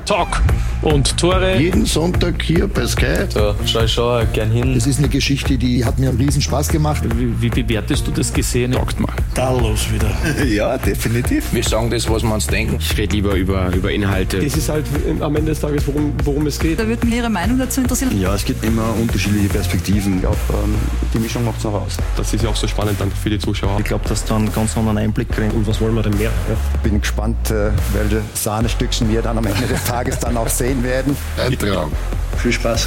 Talk und Tore. Jeden Sonntag hier bei Sky. Da schaue ich schon gern hin. Das ist eine Geschichte, die hat mir einen riesen Spaß gemacht. Wie bewertest du das Gesehene? Sagt mal. Tadellos wieder. Ja, definitiv. Wir sagen das, was wir uns denken. Ich rede lieber über Inhalte. Das ist halt am Ende des Tages, worum es geht. Da würde mich Ihre Meinung dazu interessieren. Ja, es gibt immer unterschiedliche Perspektiven. Ich glaube, die Mischung macht es auch aus. Das ist ja auch so spannend dann für die Zuschauer. Ich glaube, dass du einen ganz anderen Einblick kriegst. Und was wollen wir denn mehr? Ja. Bin gespannt, welche Sahnestückchen wir dann am Ende des Tages dann auch sehen werden. Ein Traum. Viel Spaß.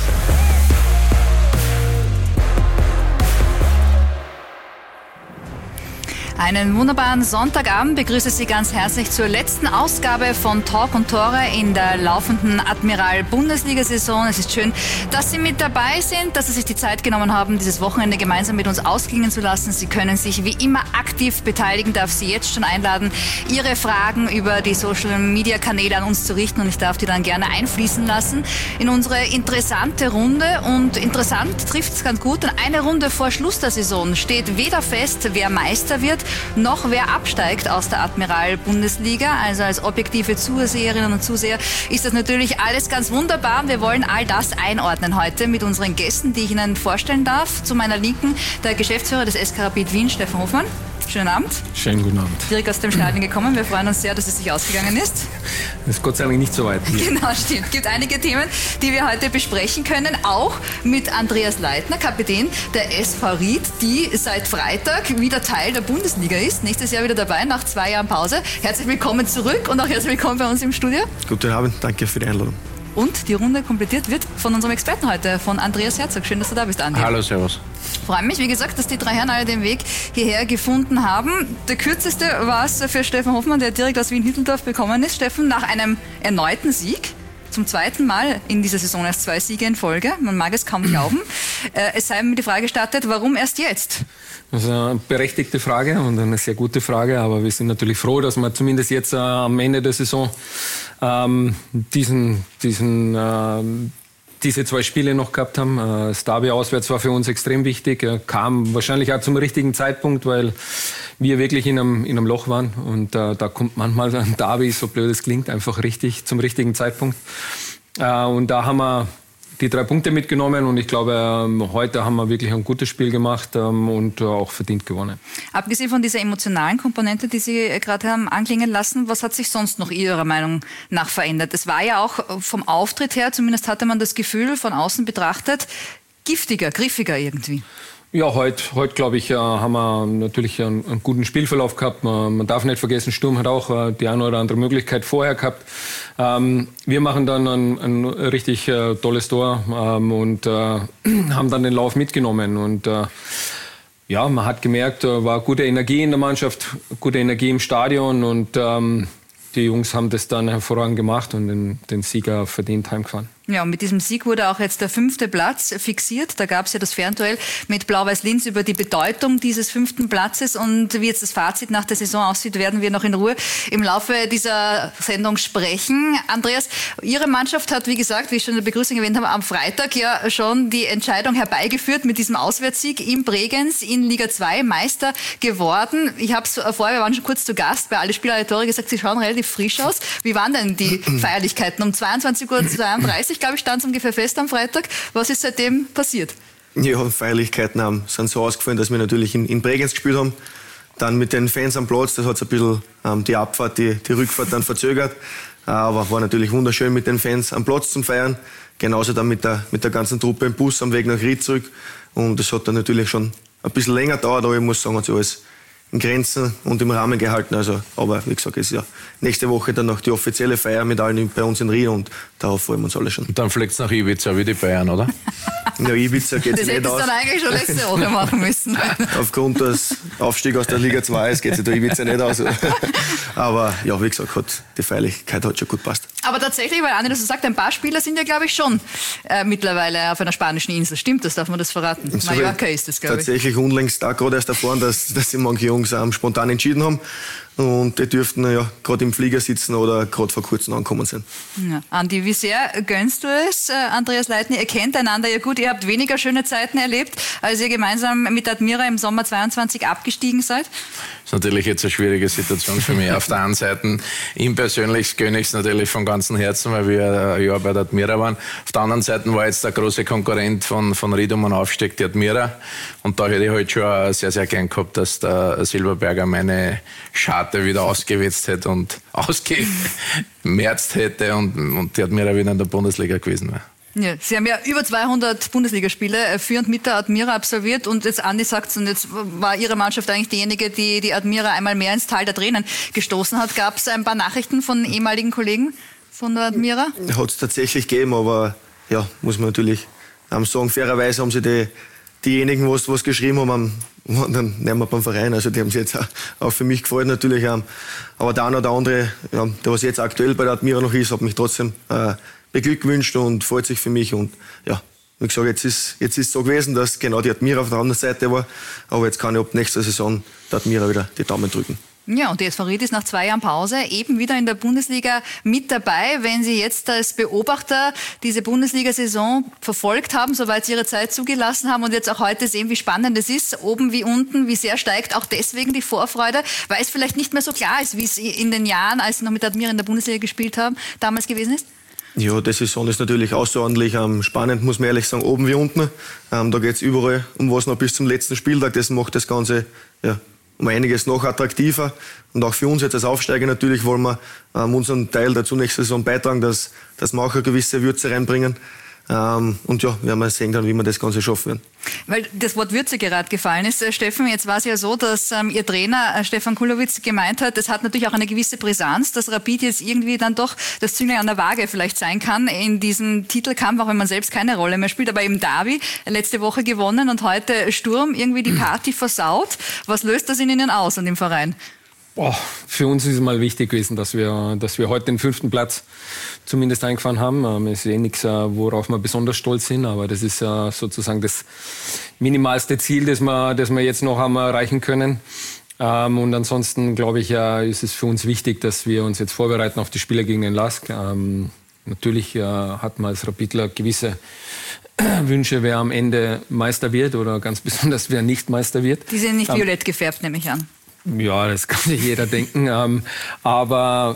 Einen wunderbaren Sonntagabend, begrüße Sie ganz herzlich zur letzten Ausgabe von Talk und Tore in der laufenden Admiral-Bundesliga-Saison. Es ist schön, dass Sie mit dabei sind, dass Sie sich die Zeit genommen haben, dieses Wochenende gemeinsam mit uns ausklingen zu lassen. Sie können sich wie immer aktiv beteiligen, darf Sie jetzt schon einladen, Ihre Fragen über die Social-Media-Kanäle an uns zu richten und ich darf die dann gerne einfließen lassen in unsere interessante Runde. Und interessant trifft es ganz gut, denn eine Runde vor Schluss der Saison steht weder fest, wer Meister wird, noch wer absteigt aus der Admiral-Bundesliga. Also als objektive Zuseherinnen und Zuseher ist das natürlich alles ganz wunderbar. Und wir wollen all das einordnen heute mit unseren Gästen, die ich Ihnen vorstellen darf. Zu meiner Linken der Geschäftsführer des SK Rapid Wien, Steffen Hofmann. Schönen Abend. Schönen guten Abend. Direkt aus dem Stadion gekommen. Wir freuen uns sehr, dass es sich ausgegangen ist. Das ist Gott sei Dank nicht so weit. Genau, stimmt. Es gibt einige Themen, die wir heute besprechen können. Auch mit Andreas Leitner, Kapitän der SV Ried, die seit Freitag wieder Teil der Bundesliga ist. Nächstes Jahr wieder dabei, nach 2 Jahren Pause. Herzlich willkommen zurück und auch herzlich willkommen bei uns im Studio. Guten Abend, danke für die Einladung. Und die Runde komplettiert wird von unserem Experten heute, von Andreas Herzog. Schön, dass du da bist, Andi. Hallo, servus. Freue mich, wie gesagt, dass die 3 Herren alle den Weg hierher gefunden haben. Der kürzeste war es für Steffen Hofmann, der direkt aus Wien-Hütteldorf gekommen ist. Steffen, nach einem erneuten Sieg, zum 2. Mal in dieser Saison erst 2 Siege in Folge. Man mag es kaum glauben. Es sei mir die Frage gestartet, warum erst jetzt? Das ist eine berechtigte Frage und eine sehr gute Frage, aber wir sind natürlich froh, dass wir zumindest jetzt am Ende der Saison diese 2 Spiele noch gehabt haben. Das Derby auswärts war für uns extrem wichtig. Kam wahrscheinlich auch zum richtigen Zeitpunkt, weil wir wirklich in einem Loch waren. Und da kommt manchmal ein Derby, so blöd es klingt, einfach richtig zum richtigen Zeitpunkt. Und da haben wir die 3 Punkte mitgenommen und ich glaube, heute haben wir wirklich ein gutes Spiel gemacht und auch verdient gewonnen. Abgesehen von dieser emotionalen Komponente, die Sie gerade haben anklingen lassen, was hat sich sonst noch Ihrer Meinung nach verändert? Es war ja auch vom Auftritt her, zumindest hatte man das Gefühl, von außen betrachtet, giftiger, griffiger irgendwie. Ja, heute glaube ich, haben wir natürlich einen guten Spielverlauf gehabt. Man darf nicht vergessen, Sturm hat auch die eine oder andere Möglichkeit vorher gehabt. Wir machen dann ein richtig tolles Tor und haben dann den Lauf mitgenommen. Und ja, man hat gemerkt, war gute Energie in der Mannschaft, gute Energie im Stadion und die Jungs haben das dann hervorragend gemacht und den Sieger verdient heimgefahren. Ja, und mit diesem Sieg wurde auch jetzt der 5. Platz fixiert. Da gab es ja das Fernduell mit Blau-Weiß-Linz über die Bedeutung dieses 5. Platzes. Und wie jetzt das Fazit nach der Saison aussieht, werden wir noch in Ruhe im Laufe dieser Sendung sprechen. Andreas, Ihre Mannschaft hat, wie gesagt, wie ich schon in der Begrüßung erwähnt habe, am Freitag ja schon die Entscheidung herbeigeführt mit diesem Auswärtssieg in Bregenz in Liga 2 Meister geworden. Ich habe es vorher, wir waren schon kurz zu Gast, bei Alle Spieler, alle Tore gesagt, Sie schauen relativ frisch aus. Wie waren denn die Feierlichkeiten? Um 22:32 Uhr, glaube ich, stand es ungefähr fest am Freitag. Was ist seitdem passiert? Ja, Feierlichkeiten sind so ausgefallen, dass wir natürlich in Bregenz gespielt haben. Dann mit den Fans am Platz, das hat so ein bisschen die Abfahrt, die Rückfahrt dann verzögert. Aber war natürlich wunderschön mit den Fans am Platz zum Feiern. Genauso dann mit der ganzen Truppe im Bus am Weg nach Ried zurück. Und das hat dann natürlich schon ein bisschen länger gedauert, aber ich muss sagen, hat sich alles in Grenzen und im Rahmen gehalten. Also, aber wie gesagt, es ist ja nächste Woche dann noch die offizielle Feier mit allen bei uns in Ried und darauf freuen wir uns alle schon. Und dann fliegt es nach Ibiza wie die Bayern, oder? Ja, Ibiza geht es nicht aus. Das hättest du dann eigentlich schon letzte Woche machen müssen. Aufgrund des Aufstiegs aus der Liga 2 geht sich der Ibiza nicht aus. Aber ja, wie gesagt, die Feierlichkeit hat schon gut passt. Aber tatsächlich, weil Anni das so sagt, ein paar Spieler sind ja, glaube ich, schon mittlerweile auf einer spanischen Insel. Stimmt das? Darf man das verraten? Mallorca ist das, glaube ich. Tatsächlich unlängst da gerade erst erfahren, dass sich manche Jungs spontan entschieden haben. Und die dürften ja gerade im Flieger sitzen oder gerade vor kurzem angekommen sein. Ja. Andi, wie sehr gönnst du es, Andreas Leitner? Ihr kennt einander ja gut, ihr habt weniger schöne Zeiten erlebt, als ihr gemeinsam mit Admira im Sommer 22 abgestiegen seid. Das ist natürlich jetzt eine schwierige Situation für mich. Auf der einen Seite, ihm persönlich gönne ich es natürlich von ganzem Herzen, weil wir ein Jahr bei der Admira waren. Auf der anderen Seite war jetzt der große Konkurrent von Ried um einen Aufstieg, die Admira. Und da hätte ich halt schon sehr, sehr gern gehabt, dass der Silberberger meine Scharte wieder ausgewetzt hätte und ausgemerzt hätte und die Admira wieder in der Bundesliga gewesen wäre. Ja, Sie haben ja über 200 Bundesligaspiele für und mit der Admira absolviert und jetzt Andi sagt, und jetzt war Ihre Mannschaft eigentlich diejenige, die die Admira einmal mehr ins Tal der Tränen gestoßen hat. Gab es ein paar Nachrichten von ehemaligen Kollegen von der Admira? Hat es tatsächlich gegeben, aber ja, muss man natürlich sagen, fairerweise haben sie diejenigen, was geschrieben haben, dann nehmen wir beim Verein, also die haben sich jetzt auch für mich gefreut natürlich. Aber der eine oder andere, ja, der was jetzt aktuell bei der Admira noch ist, hat mich trotzdem beglückwünscht und freut sich für mich. Und ja, wie gesagt, jetzt ist so gewesen, dass genau die Admira auf der anderen Seite war. Aber jetzt kann ich ab nächster Saison der Admira wieder die Daumen drücken. Ja, und die SV Ried ist nach 2 Jahren Pause eben wieder in der Bundesliga mit dabei. Wenn Sie jetzt als Beobachter diese Bundesliga-Saison verfolgt haben, soweit Sie Ihre Zeit zugelassen haben und jetzt auch heute sehen, wie spannend es ist, oben wie unten, wie sehr steigt auch deswegen die Vorfreude, weil es vielleicht nicht mehr so klar ist, wie es in den Jahren, als Sie noch mit Admira in der Bundesliga gespielt haben, damals gewesen ist? Ja, die Saison ist natürlich außerordentlich spannend, muss man ehrlich sagen, oben wie unten. Da geht es überall um was noch bis zum letzten Spieltag. Das macht das Ganze um einiges noch attraktiver. Und auch für uns jetzt als Aufsteiger natürlich wollen wir unseren Teil dazu nächste Saison beitragen, dass wir auch eine gewisse Würze reinbringen. Und ja, werden wir sehen dann, wie wir das Ganze schaffen werden. Weil das Wort Würze gerade gefallen ist, Steffen, jetzt war es ja so, dass Ihr Trainer Stefan Kulowitz gemeint hat, das hat natürlich auch eine gewisse Brisanz, dass Rapid jetzt irgendwie dann doch das Zünglein an der Waage vielleicht sein kann in diesem Titelkampf, auch wenn man selbst keine Rolle mehr spielt, aber im Derby letzte Woche gewonnen und heute Sturm irgendwie die Party versaut. Was löst das in Ihnen aus und im Verein? Für uns ist es mal wichtig gewesen, dass wir heute den 5. Platz zumindest eingefahren haben. Es ist nichts, worauf wir besonders stolz sind, aber das ist sozusagen das minimalste Ziel, das wir jetzt noch haben erreichen können. Und ansonsten, glaube ich, ist es für uns wichtig, dass wir uns jetzt vorbereiten auf die Spiele gegen den LASK. Natürlich hat man als Rapidler gewisse Wünsche, wer am Ende Meister wird oder ganz besonders, wer nicht Meister wird. Die sind nicht violett gefärbt, nehme ich an. Ja, das kann sich jeder denken. Aber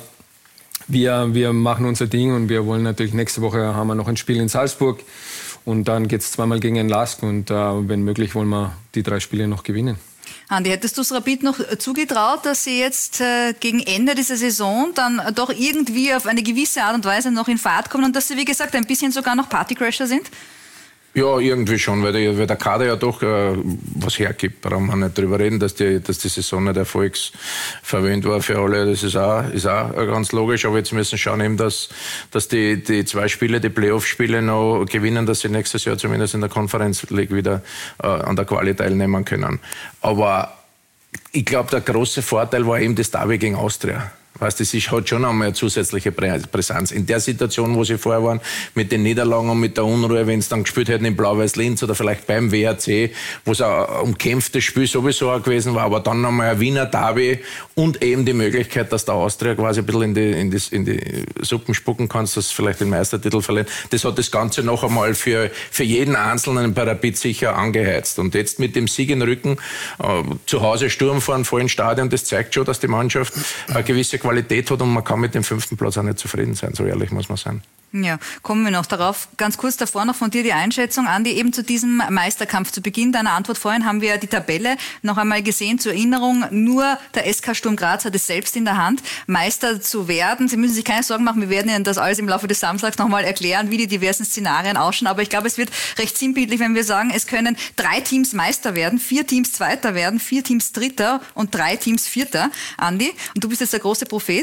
wir machen unser Ding und wir wollen natürlich, nächste Woche haben wir noch ein Spiel in Salzburg und dann geht es zweimal gegen den LASK und wenn möglich wollen wir die 3 Spiele noch gewinnen. Andi, hättest du es Rapid noch zugetraut, dass sie jetzt gegen Ende dieser Saison dann doch irgendwie auf eine gewisse Art und Weise noch in Fahrt kommen und dass sie, wie gesagt, ein bisschen sogar noch Partycrasher sind? Ja, irgendwie schon, weil der Kader ja doch was hergibt. Brauchen wir nicht drüber reden, dass die Saison nicht erfolgsverwöhnt war für alle. Das ist auch ganz logisch. Aber jetzt müssen wir schauen, eben, dass die 2 Spiele, die Playoff-Spiele noch gewinnen, dass sie nächstes Jahr zumindest in der Conference League wieder an der Quali teilnehmen können. Aber ich glaube, der große Vorteil war eben das Derby gegen Austria. Weißt, das hat schon einmal eine zusätzliche Brisanz. In der Situation, wo sie vorher waren, mit den Niederlagen und mit der Unruhe, wenn es dann gespielt hätten in Blau-Weiß-Linz oder vielleicht beim WRC, wo es ein umkämpftes Spiel sowieso auch gewesen war, aber dann nochmal ein Wiener Derby und eben die Möglichkeit, dass der Austria quasi ein bisschen in die Suppen spucken kannst, dass vielleicht den Meistertitel verliert. Das hat das Ganze noch einmal für jeden Einzelnen bei Rapid sicher angeheizt. Und jetzt mit dem Sieg in den Rücken, zu Hause Sturm vor einem vollen Stadion, das zeigt schon, dass die Mannschaft eine gewisse Qualität hat und man kann mit dem 5. Platz auch nicht zufrieden sein, so ehrlich muss man sein. Ja, kommen wir noch darauf. Ganz kurz davor noch von dir die Einschätzung, Andi, eben zu diesem Meisterkampf. Zu Beginn deiner Antwort vorhin haben wir die Tabelle noch einmal gesehen. Zur Erinnerung, nur der SK Sturm Graz hat es selbst in der Hand, Meister zu werden. Sie müssen sich keine Sorgen machen, wir werden Ihnen das alles im Laufe des Samstags noch mal erklären, wie die diversen Szenarien ausschauen. Aber ich glaube, es wird recht sinnbildlich, wenn wir sagen, es können 3 Teams Meister werden, 4 Teams Zweiter werden, 4 Teams Dritter und 3 Teams Vierter. Andi, und du bist jetzt der große Prophet.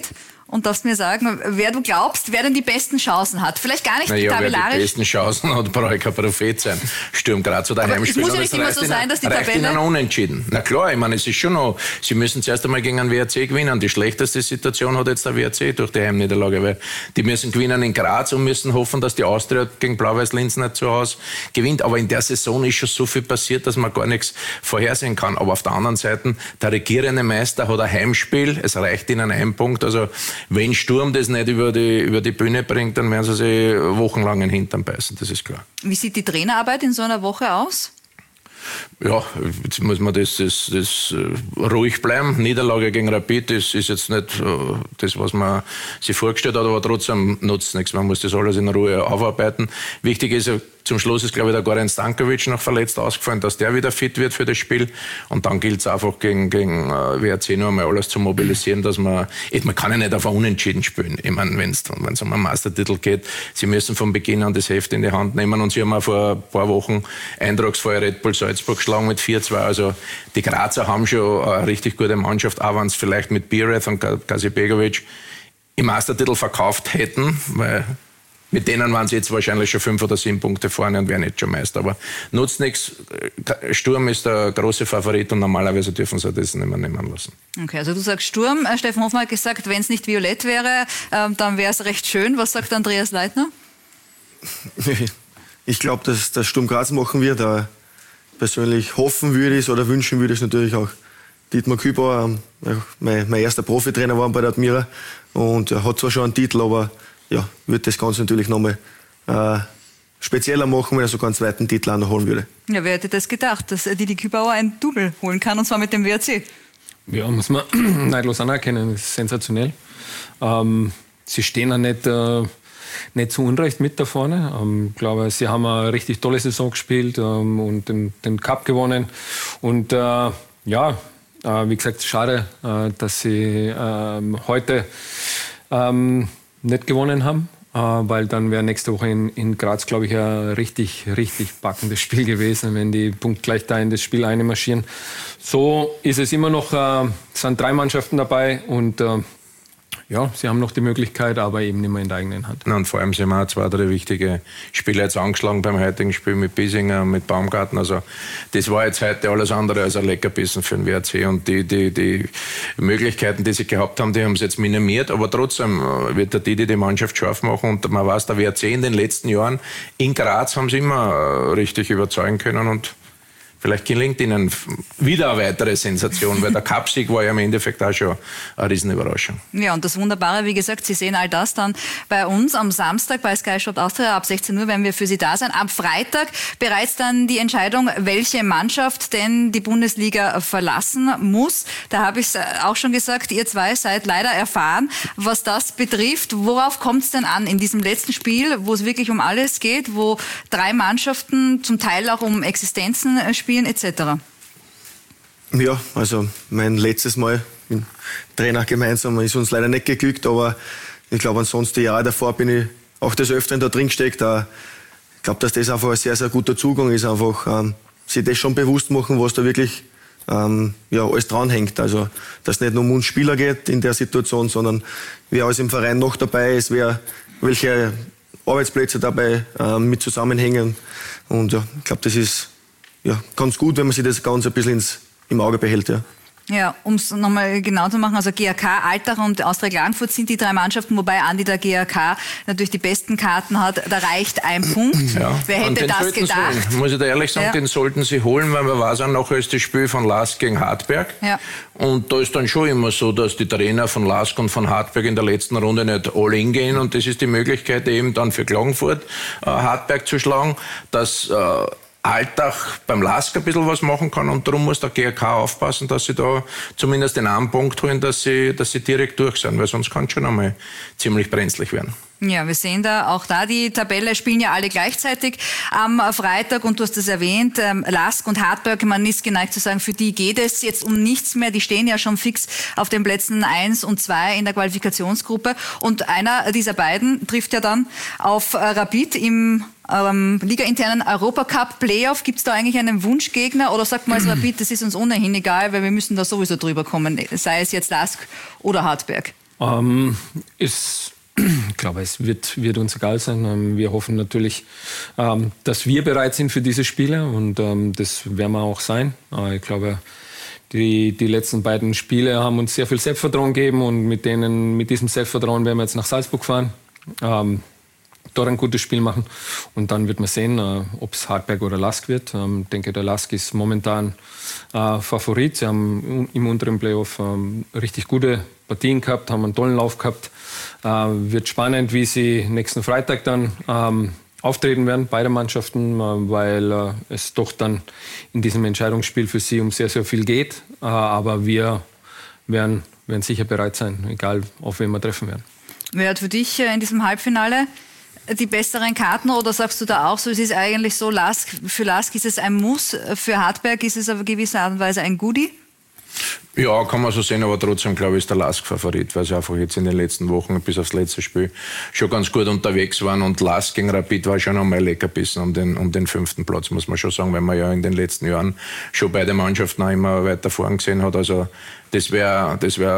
und darfst mir sagen, wer du glaubst, wer denn die besten Chancen hat. Vielleicht gar nicht tabellarisch. Wer die besten Chancen hat, brauche ich kein Prophet sein. Sturm Graz oder Heimspiel. Es muss ja nicht immer so sein, dass die Tabelle... Ihnen unentschieden. Na klar, ich meine, es ist schon noch... Sie müssen zuerst einmal gegen einen WRC gewinnen. Die schlechteste Situation hat jetzt der WRC durch die Heimniederlage, weil die müssen gewinnen in Graz und müssen hoffen, dass die Austria gegen Blau-Weiß-Linz nicht zu Hause gewinnt. Aber in der Saison ist schon so viel passiert, dass man gar nichts vorhersehen kann. Aber auf der anderen Seite, der regierende Meister hat ein Heimspiel. Es reicht ihnen ein Punkt. Also wenn Sturm das nicht über die Bühne bringt, dann werden sie sich wochenlang in den Hintern beißen, das ist klar. Wie sieht die Trainerarbeit in so einer Woche aus? Ja, jetzt muss man das ruhig bleiben. Niederlage gegen Rapid ist jetzt nicht das, was man sich vorgestellt hat, aber trotzdem nutzt nichts. Man muss das alles in Ruhe aufarbeiten. Wichtig ist, zum Schluss ist, glaube ich, der Goran Stankovic noch verletzt ausgefallen, dass der wieder fit wird für das Spiel. Und dann gilt es einfach gegen WRC nur einmal alles zu mobilisieren, dass man kann ja nicht auf ein Unentschieden spielen. Ich meine, wenn es um einen Meistertitel geht, sie müssen von Beginn an das Heft in die Hand nehmen und sie haben auch vor ein paar Wochen eindrucksvoll Red Bull Salzburg geschlagen mit 4-2. Also die Grazer haben schon eine richtig gute Mannschaft, auch wenn es vielleicht mit Bireth und Kasibegovic im Meistertitel verkauft hätten, weil mit denen waren sie jetzt wahrscheinlich schon 5 oder 7 Punkte vorne und wären jetzt schon Meister. Aber nutzt nichts. Sturm ist der große Favorit und normalerweise dürfen sie das nicht mehr nehmen lassen. Okay, also du sagst Sturm. Steffen Hoffmann hat gesagt, wenn es nicht violett wäre, dann wäre es recht schön. Was sagt Andreas Leitner? Ich glaube, dass der Sturm Graz machen wird. Persönlich hoffen würde ich oder wünschen würde ich natürlich auch Dietmar Kübauer, mein erster Profitrainer war bei der Admira und er hat zwar schon einen Titel, aber ja, wird das Ganze natürlich nochmal spezieller machen, wenn er sogar einen zweiten Titel auch noch holen würde. Ja, wer hätte das gedacht, dass Didi Kübauer ein Double holen kann, und zwar mit dem WRC? Ja, muss man neidlos anerkennen, das ist sensationell. Sie stehen ja nicht zu Unrecht mit da vorne. Ich glaube, sie haben eine richtig tolle Saison gespielt und den Cup gewonnen. Und wie gesagt, schade, dass sie heute nicht gewonnen haben, weil dann wäre nächste Woche in Graz, glaube ich, ein richtig, richtig packendes Spiel gewesen, wenn die punktgleich da in das Spiel einmarschieren. So ist es immer noch, es sind 3 Mannschaften dabei und ja, sie haben noch die Möglichkeit, aber eben nicht mehr in der eigenen Hand. Und vor allem sind wir auch 2, 3 wichtige Spiele jetzt angeschlagen beim heutigen Spiel mit Biesinger, mit Baumgarten. Also das war jetzt heute alles andere als ein Leckerbissen für den WRC. Und die Möglichkeiten, die sie gehabt haben, die haben sie jetzt minimiert. Aber trotzdem wird der Didi die Mannschaft scharf machen. Und man weiß, der WRC in den letzten Jahren in Graz haben sie immer richtig überzeugen können. Und vielleicht gelingt ihnen wieder eine weitere Sensation, weil der Cupsieg war ja im Endeffekt auch schon eine Riesenüberraschung. Ja, und das Wunderbare, wie gesagt, Sie sehen all das dann bei uns am Samstag bei Sky Sport Austria. Ab 16 Uhr werden wir für Sie da sein. Am Freitag bereits dann die Entscheidung, welche Mannschaft denn die Bundesliga verlassen muss. Da habe ich es auch schon gesagt, ihr 2 seid leider erfahren, was das betrifft. Worauf kommt es denn an in diesem letzten Spiel, wo es wirklich um alles geht, wo 3 Mannschaften zum Teil auch um Existenzen spielen, etc.? Ja, also mein letztes Mal im Trainer gemeinsam ist uns leider nicht geglückt, aber ich glaube, ansonsten die Jahre davor bin ich auch des Öfteren da drin gesteckt. Ich glaube, dass das einfach ein sehr, sehr guter Zugang ist, einfach sich das schon bewusst machen, was da wirklich alles dranhängt. Also, dass es nicht nur um uns Spieler geht in der Situation, sondern wer alles im Verein noch dabei ist, welche Arbeitsplätze dabei mit zusammenhängen. Und ja, ich glaube, das ist ganz gut, wenn man sich das Ganze ein bisschen im Auge behält. Ja. Ja, um es nochmal genau zu machen, also GAK, Altach und Austria Klagenfurt sind die 3 Mannschaften, wobei Andi der GAK natürlich die besten Karten hat. Da reicht ein Punkt. Ja. Wer hätte das gedacht? Muss ich da ehrlich sagen, den sollten sie holen, weil man weiß auch nachher ist das Spiel von Lask gegen Hartberg. Ja. Und da ist dann schon immer so, dass die Trainer von Lask und von Hartberg in der letzten Runde nicht all in gehen. Und das ist die Möglichkeit eben dann für Klagenfurt Hartberg zu schlagen, dass Altach beim Lask ein bisschen was machen kann und darum muss der GAK aufpassen, dass sie da zumindest den einen Punkt holen, dass sie direkt durch sind, weil sonst kann es schon einmal ziemlich brenzlig werden. Ja, wir sehen auch da die Tabelle, spielen ja alle gleichzeitig am Freitag und du hast es erwähnt, Lask und Hartberg, man ist geneigt zu sagen, für die geht es jetzt um nichts mehr, die stehen ja schon fix auf den Plätzen 1 und 2 in der Qualifikationsgruppe und einer dieser beiden trifft ja dann auf Rapid im ligainternen Europacup-Playoff. Gibt es da eigentlich einen Wunschgegner oder sagt man als Rapid, das ist uns ohnehin egal, weil wir müssen da sowieso drüber kommen, sei es jetzt Lask oder Hartberg? Ich glaube, es wird uns egal sein. Wir hoffen natürlich, dass wir bereit sind für diese Spiele und das werden wir auch sein. Ich glaube, die letzten beiden Spiele haben uns sehr viel Selbstvertrauen gegeben und mit diesem Selbstvertrauen werden wir jetzt nach Salzburg fahren, dort ein gutes Spiel machen und dann wird man sehen, ob es Hartberg oder Lask wird. Ich denke, der Lask ist momentan Favorit. Sie haben im unteren Playoff richtig gute Partien gehabt, haben einen tollen Lauf gehabt. Wird spannend, wie sie nächsten Freitag dann auftreten werden, beide Mannschaften, weil es doch dann in diesem Entscheidungsspiel für sie um sehr, sehr viel geht. Aber wir werden sicher bereit sein, egal auf wen wir treffen werden. Wer hat für dich in diesem Halbfinale die besseren Karten oder sagst du da auch so, es ist eigentlich so, für Lask ist es ein Muss, für Hartberg ist es auf eine gewisse Art und Weise ein Goodie? Ja, kann man so sehen, aber trotzdem glaube ich, ist der Lask Favorit, weil sie einfach jetzt in den letzten Wochen bis aufs letzte Spiel schon ganz gut unterwegs waren und Lask gegen Rapid war schon einmal Leckerbissen um den 5. Platz, muss man schon sagen, weil man ja in den letzten Jahren schon beide Mannschaften auch immer weiter vorn gesehen hat, also das wäre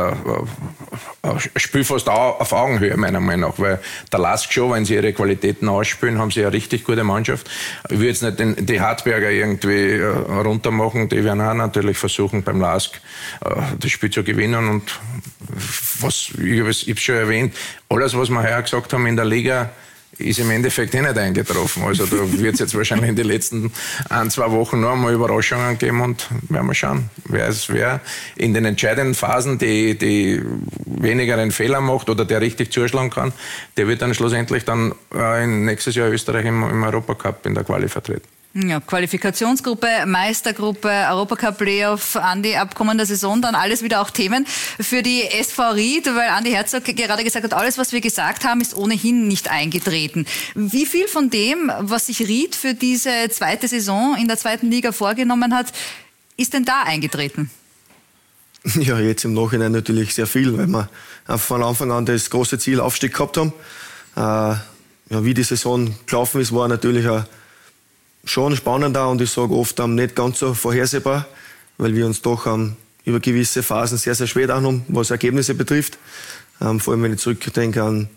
ein Spiel fast auf Augenhöhe, meiner Meinung nach, weil der Lask schon, wenn sie ihre Qualitäten ausspielen, haben sie eine richtig gute Mannschaft. Ich will jetzt nicht die Hartberger irgendwie runtermachen, die werden auch natürlich versuchen, beim Lask das Spiel zu gewinnen und ich habe es schon erwähnt, alles, was wir heuer gesagt haben in der Liga, ist im Endeffekt nicht eingetroffen. Also da wird es jetzt wahrscheinlich in den letzten 1-2 Wochen noch einmal Überraschungen geben und werden wir schauen, wer in den entscheidenden Phasen die wenigeren Fehler macht oder der richtig zuschlagen kann, der wird dann schlussendlich dann nächstes Jahr Österreich im Europacup in der Quali vertreten. Ja, Qualifikationsgruppe, Meistergruppe, Europacup-Playoff, Andi, ab kommender Saison dann alles wieder auch Themen für die SV Ried, weil Andi Herzog gerade gesagt hat, alles, was wir gesagt haben, ist ohnehin nicht eingetreten. Wie viel von dem, was sich Ried für diese zweite Saison in der zweiten Liga vorgenommen hat, ist denn da eingetreten? Ja, jetzt im Nachhinein natürlich sehr viel, weil wir von Anfang an das große Ziel Aufstieg gehabt haben. Wie die Saison gelaufen ist, war natürlich schon spannender und ich sage oft nicht ganz so vorhersehbar, weil wir uns doch über gewisse Phasen sehr, sehr schwer haben, was Ergebnisse betrifft. Vor allem, wenn ich zurückdenke an,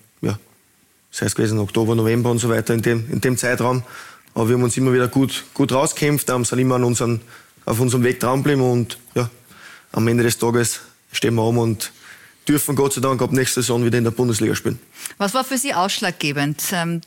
sei es gewesen, Oktober, November und so weiter in dem Zeitraum. Aber wir haben uns immer wieder gut rausgekämpft, sind immer auf unserem Weg dran geblieben und am Ende des Tages stehen wir und dürfen Gott sei Dank ab nächster Saison wieder in der Bundesliga spielen. Was war für Sie ausschlaggebend?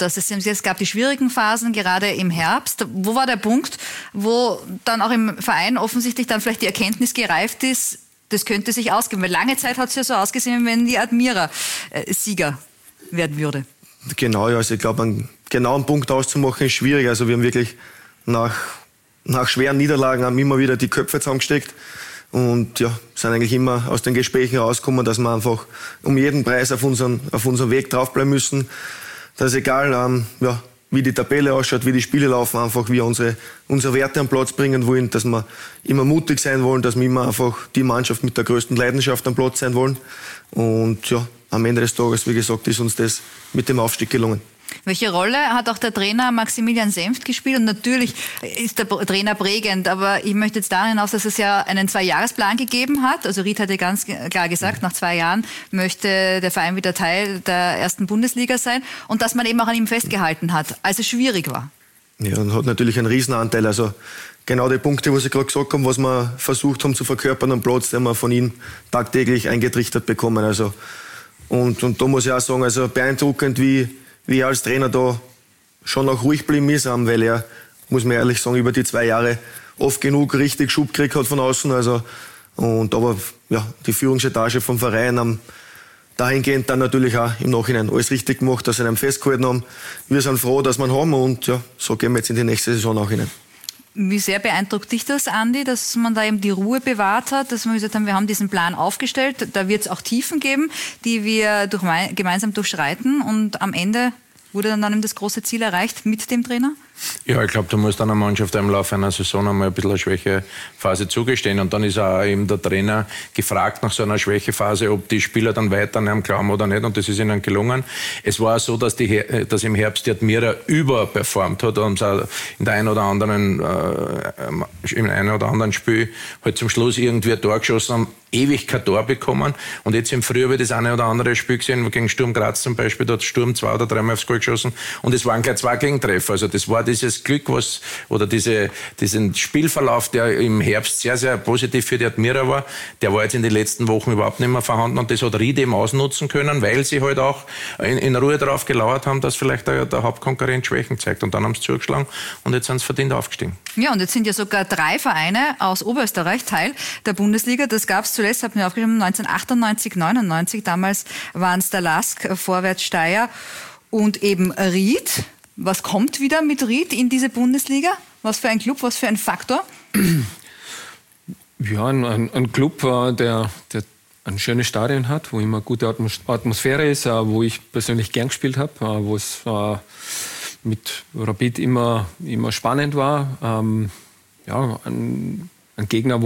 Es gab die schwierigen Phasen, gerade im Herbst. Wo war der Punkt, wo dann auch im Verein offensichtlich dann vielleicht die Erkenntnis gereift ist, das könnte sich ausgehen? Weil lange Zeit hat es ja so ausgesehen, wenn die Admira Sieger werden würde. Genau, also ich glaube, einen genauen Punkt auszumachen ist schwierig. Also wir haben wirklich nach schweren Niederlagen haben immer wieder die Köpfe zusammengesteckt. Und sind eigentlich immer aus den Gesprächen rausgekommen, dass wir einfach um jeden Preis auf unserem Weg draufbleiben müssen. Dass egal, wie die Tabelle ausschaut, wie die Spiele laufen, einfach wir unsere Werte am Platz bringen wollen, dass wir immer mutig sein wollen, dass wir immer einfach die Mannschaft mit der größten Leidenschaft am Platz sein wollen. Und am Ende des Tages, wie gesagt, ist uns das mit dem Aufstieg gelungen. Welche Rolle hat auch der Trainer Maximilian Senft gespielt? Und natürlich ist der Trainer prägend, aber ich möchte jetzt daran hinaus, dass es ja einen 2-Jahresplan gegeben hat. Also Ried hatte ganz klar gesagt, nach 2 Jahren möchte der Verein wieder Teil der ersten Bundesliga sein und dass man eben auch an ihm festgehalten hat, als es schwierig war. Ja, und hat natürlich einen Riesenanteil. Also genau die Punkte, was ich gerade gesagt habe, was wir versucht haben zu verkörpern am Platz, den wir von ihm tagtäglich eingetrichtert bekommen. Also, und da muss ich auch sagen, also beeindruckend, wie er als Trainer da schon auch ruhig geblieben ist, weil er, muss man ehrlich sagen, über die 2 Jahre oft genug richtig Schub gekriegt hat von außen. Also, aber die Führungsetage vom Verein dahingehend dann natürlich auch im Nachhinein alles richtig gemacht, dass sie ihn festgehalten haben. Wir sind froh, dass wir ihn haben und so gehen wir jetzt in die nächste Saison auch hinein. Wie sehr beeindruckt dich das, Andi, dass man da eben die Ruhe bewahrt hat, dass wir gesagt haben, wir haben diesen Plan aufgestellt, da wird es auch Tiefen geben, die wir gemeinsam durchschreiten und am Ende wurde dann eben das große Ziel erreicht mit dem Trainer? Ja, ich glaube, du musst einer Mannschaft im Laufe einer Saison einmal ein bisschen eine Schwächephase zugestehen. Und dann ist auch eben der Trainer gefragt nach so einer Schwächephase, ob die Spieler dann weiter an ihm glauben oder nicht. Und das ist ihnen gelungen. Es war so, dass im Herbst die Admira überperformt hat und auch in der einen oder anderen, im einen oder anderen Spiel halt zum Schluss irgendwie ein Tor geschossen haben, ewig kein Tor bekommen. Und jetzt im Frühjahr habe ich das eine oder andere Spiel gesehen, gegen Sturm Graz zum Beispiel, da hat Sturm 2 oder 3 Mal aufs Goal geschossen und es waren gleich 2 Gegentreffer. Also das war dieses Glück, diesen Spielverlauf, der im Herbst sehr, sehr positiv für die Admira war, der war jetzt in den letzten Wochen überhaupt nicht mehr vorhanden und das hat Ried eben ausnutzen können, weil sie halt auch in Ruhe darauf gelauert haben, dass vielleicht der Hauptkonkurrent Schwächen zeigt. Und dann haben sie zugeschlagen und jetzt sind sie verdient aufgestiegen. Ja, und jetzt sind ja sogar 3 Vereine aus Oberösterreich Teil der Bundesliga. Das gab es zuletzt, habe ich mir aufgeschrieben, 1998, 99. Damals waren es der LASK, Vorwärts Steyr und eben Ried. Was kommt wieder mit Ried in diese Bundesliga? Was für ein Club, was für ein Faktor? Ja, ein Club, der ein schönes Stadion hat, wo immer gute Atmosphäre ist, wo ich persönlich gern gespielt habe, wo es mit Rapid immer spannend war. Ja, ein Gegner, wo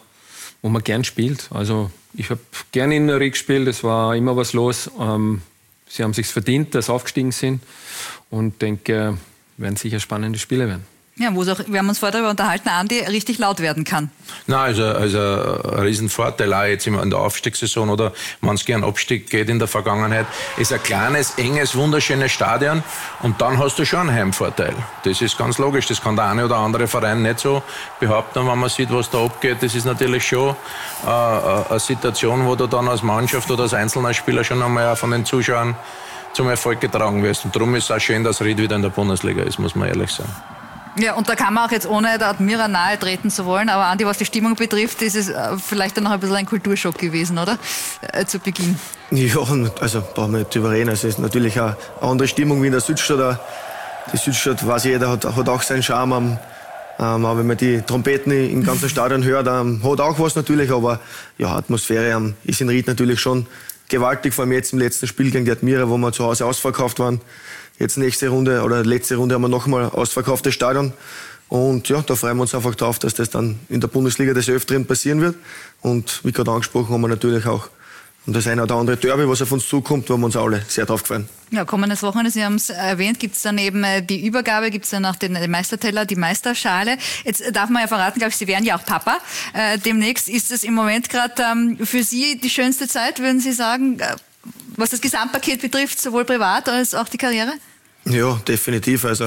man gern spielt. Also ich habe gern in Ried gespielt, es war immer was los. Sie haben sich's verdient, dass sie aufgestiegen sind und denke, werden sicher spannende Spiele werden. Ja, wo es auch, wir haben uns vorher darüber unterhalten, Andi, richtig laut werden kann. Nein, also ein Riesenvorteil auch jetzt in der Aufstiegssaison oder wenn es gern Abstieg geht in der Vergangenheit, ist ein kleines, enges, wunderschönes Stadion und dann hast du schon einen Heimvorteil. Das ist ganz logisch, das kann der eine oder andere Verein nicht so behaupten, wenn man sieht, was da abgeht. Das ist natürlich schon eine Situation, wo du dann als Mannschaft oder als einzelner Spieler schon einmal von den Zuschauern zum Erfolg getragen wirst. Und darum ist es auch schön, dass Ried wieder in der Bundesliga ist, muss man ehrlich sagen. Ja, und da kann man auch jetzt, ohne der Admira nahe treten zu wollen, aber Andi, was die Stimmung betrifft, ist es vielleicht dann noch ein bisschen ein Kulturschock gewesen, oder? Zu Beginn. Ja, also brauchen wir nicht drüber reden. Also es ist natürlich auch eine andere Stimmung wie in der Südstadt. Die Südstadt, weiß jeder, hat auch seinen Charme. Aber wenn man die Trompeten im ganzen Stadion hört, hat auch was natürlich, aber ja, Atmosphäre ist in Ried natürlich schon gewaltig, vor allem jetzt im letzten Spiel gegen die Admira, wo wir zu Hause ausverkauft waren. Jetzt nächste Runde oder letzte Runde haben wir nochmal ausverkauftes Stadion. Und ja, da freuen wir uns einfach drauf, dass das dann in der Bundesliga des Öfteren passieren wird. Und wie gerade angesprochen, haben wir natürlich auch das eine oder andere Derby, was auf uns zukommt, wo wir uns alle sehr drauf freuen. Ja, kommendes Wochenende, Sie haben es erwähnt, gibt es dann eben die Übergabe, gibt es dann auch den Meisterteller, die Meisterschale. Jetzt darf man ja verraten, glaube ich, Sie werden ja auch Papa. Demnächst ist es im Moment gerade für Sie die schönste Zeit, würden Sie sagen, was das Gesamtpaket betrifft, sowohl privat als auch die Karriere? Ja, definitiv. Also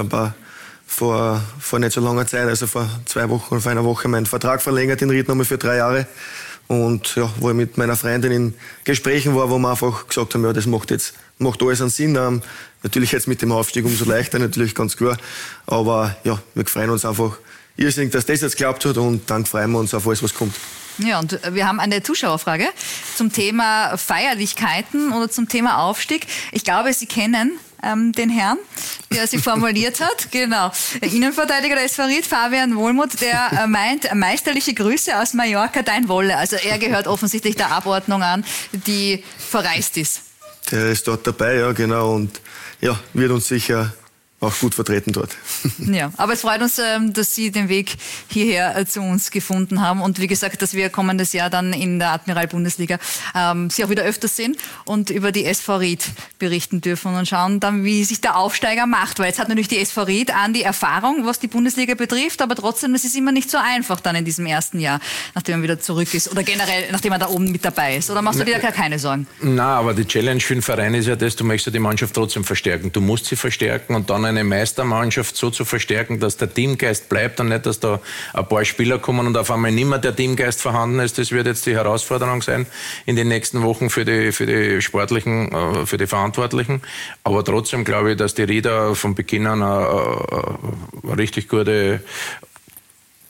vor nicht so langer Zeit, also vor 2 Wochen oder vor einer Woche, meinen Vertrag verlängert in Ried nochmal für 3 Jahre. Und ja, wo ich mit meiner Freundin in Gesprächen war, wo wir einfach gesagt haben, ja, das macht alles einen Sinn. Natürlich jetzt mit dem Aufstieg umso leichter, natürlich ganz klar. Aber ja, wir freuen uns einfach irrsinnig, dass das jetzt geklappt hat und dann freuen wir uns auf alles, was kommt. Ja, und wir haben eine Zuschauerfrage zum Thema Feierlichkeiten oder zum Thema Aufstieg. Ich glaube, Sie kennen den Herrn, der sie formuliert hat. Genau. Der Innenverteidiger der SV Ried, Fabian Wohlmuth, der meint, meisterliche Grüße aus Mallorca, dein Wolle. Also er gehört offensichtlich der Abordnung an, die verreist ist. Der ist dort dabei, ja, genau. Und ja, wird uns sicher auch gut vertreten dort. Ja, aber es freut uns, dass Sie den Weg hierher zu uns gefunden haben und wie gesagt, dass wir kommendes Jahr dann in der Admiral-Bundesliga Sie auch wieder öfters sehen und über die SV Ried berichten dürfen und schauen dann, wie sich der Aufsteiger macht, weil jetzt hat natürlich die SV Ried die Erfahrung, was die Bundesliga betrifft, aber trotzdem, es ist immer nicht so einfach dann in diesem ersten Jahr, nachdem man wieder zurück ist oder generell, nachdem man da oben mit dabei ist. Oder machst du dir gar keine Sorgen? Nein, aber die Challenge für den Verein ist ja das, du möchtest ja die Mannschaft trotzdem verstärken. Du musst sie verstärken und dann eine Meistermannschaft so zu verstärken, dass der Teamgeist bleibt und nicht, dass da ein paar Spieler kommen und auf einmal nicht mehr der Teamgeist vorhanden ist. Das wird jetzt die Herausforderung sein in den nächsten Wochen für die Sportlichen, für die Verantwortlichen. Aber trotzdem glaube ich, dass die Rieder von Beginn an eine richtig gute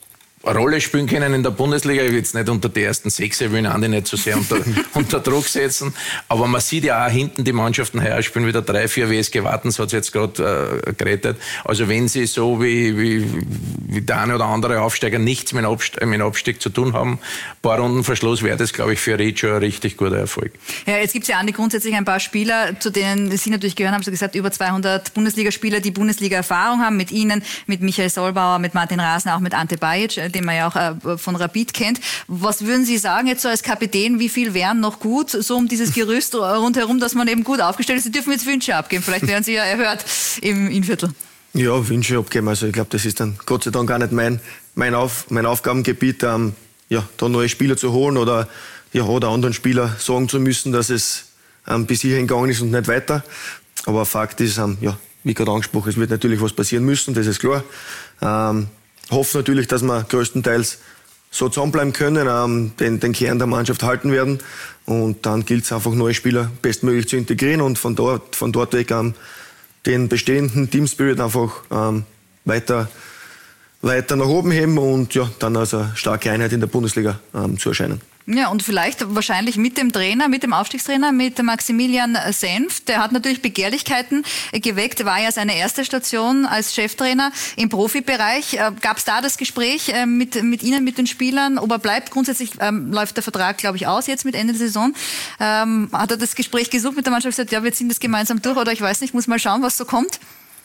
eine Rolle spielen können in der Bundesliga. Ich will jetzt nicht unter die ersten 6, ich will ihn Andi nicht so sehr unter Druck setzen. Aber man sieht ja auch hinten die Mannschaften heuer spielen wieder 3-4 WSG Wattens, hat es jetzt gerade gerettet. Also wenn sie so wie der eine oder andere Aufsteiger nichts mit dem Abstieg zu tun haben, ein paar Runden Verschluss wäre das, glaube ich, für Ried schon ein richtig guter Erfolg. Ja, jetzt gibt es ja, Andi, grundsätzlich ein paar Spieler, zu denen Sie natürlich gehören, haben Sie gesagt, über 200 Bundesligaspieler, die Bundesliga-Erfahrung haben, mit Ihnen, mit Michael Solbauer, mit Martin Rasner, auch mit Ante Bajic, den man ja auch von Rapid kennt. Was würden Sie sagen jetzt so als Kapitän, wie viel wären noch gut, so um dieses Gerüst rundherum, dass man eben gut aufgestellt ist? Sie dürfen jetzt Wünsche abgeben, vielleicht werden Sie ja erhört im Innviertel. Ja, Wünsche abgeben, also ich glaube, das ist dann Gott sei Dank gar nicht mein Aufgabengebiet, da neue Spieler zu holen oder anderen Spieler sagen zu müssen, dass es bis hierhin gegangen ist und nicht weiter. Aber Fakt ist, wie gerade angesprochen, es wird natürlich was passieren müssen, das ist klar. Hoffe natürlich, dass wir größtenteils so zusammenbleiben können, den Kern der Mannschaft halten werden. Und dann gilt es einfach, neue Spieler bestmöglich zu integrieren und von dort weg den bestehenden Team-Spirit einfach weiter nach oben heben und dann als eine starke Einheit in der Bundesliga zu erscheinen. Ja, und vielleicht wahrscheinlich mit dem Trainer, mit dem Aufstiegstrainer, mit Maximilian Senf. Der hat natürlich Begehrlichkeiten geweckt, war ja seine erste Station als Cheftrainer im Profibereich. Gab es da das Gespräch mit Ihnen, mit den Spielern, ob er bleibt? Grundsätzlich läuft der Vertrag, glaube ich, aus jetzt mit Ende der Saison. Hat er das Gespräch gesucht mit der Mannschaft, gesagt, ja, wir ziehen das gemeinsam durch oder ich weiß nicht, muss mal schauen, was so kommt?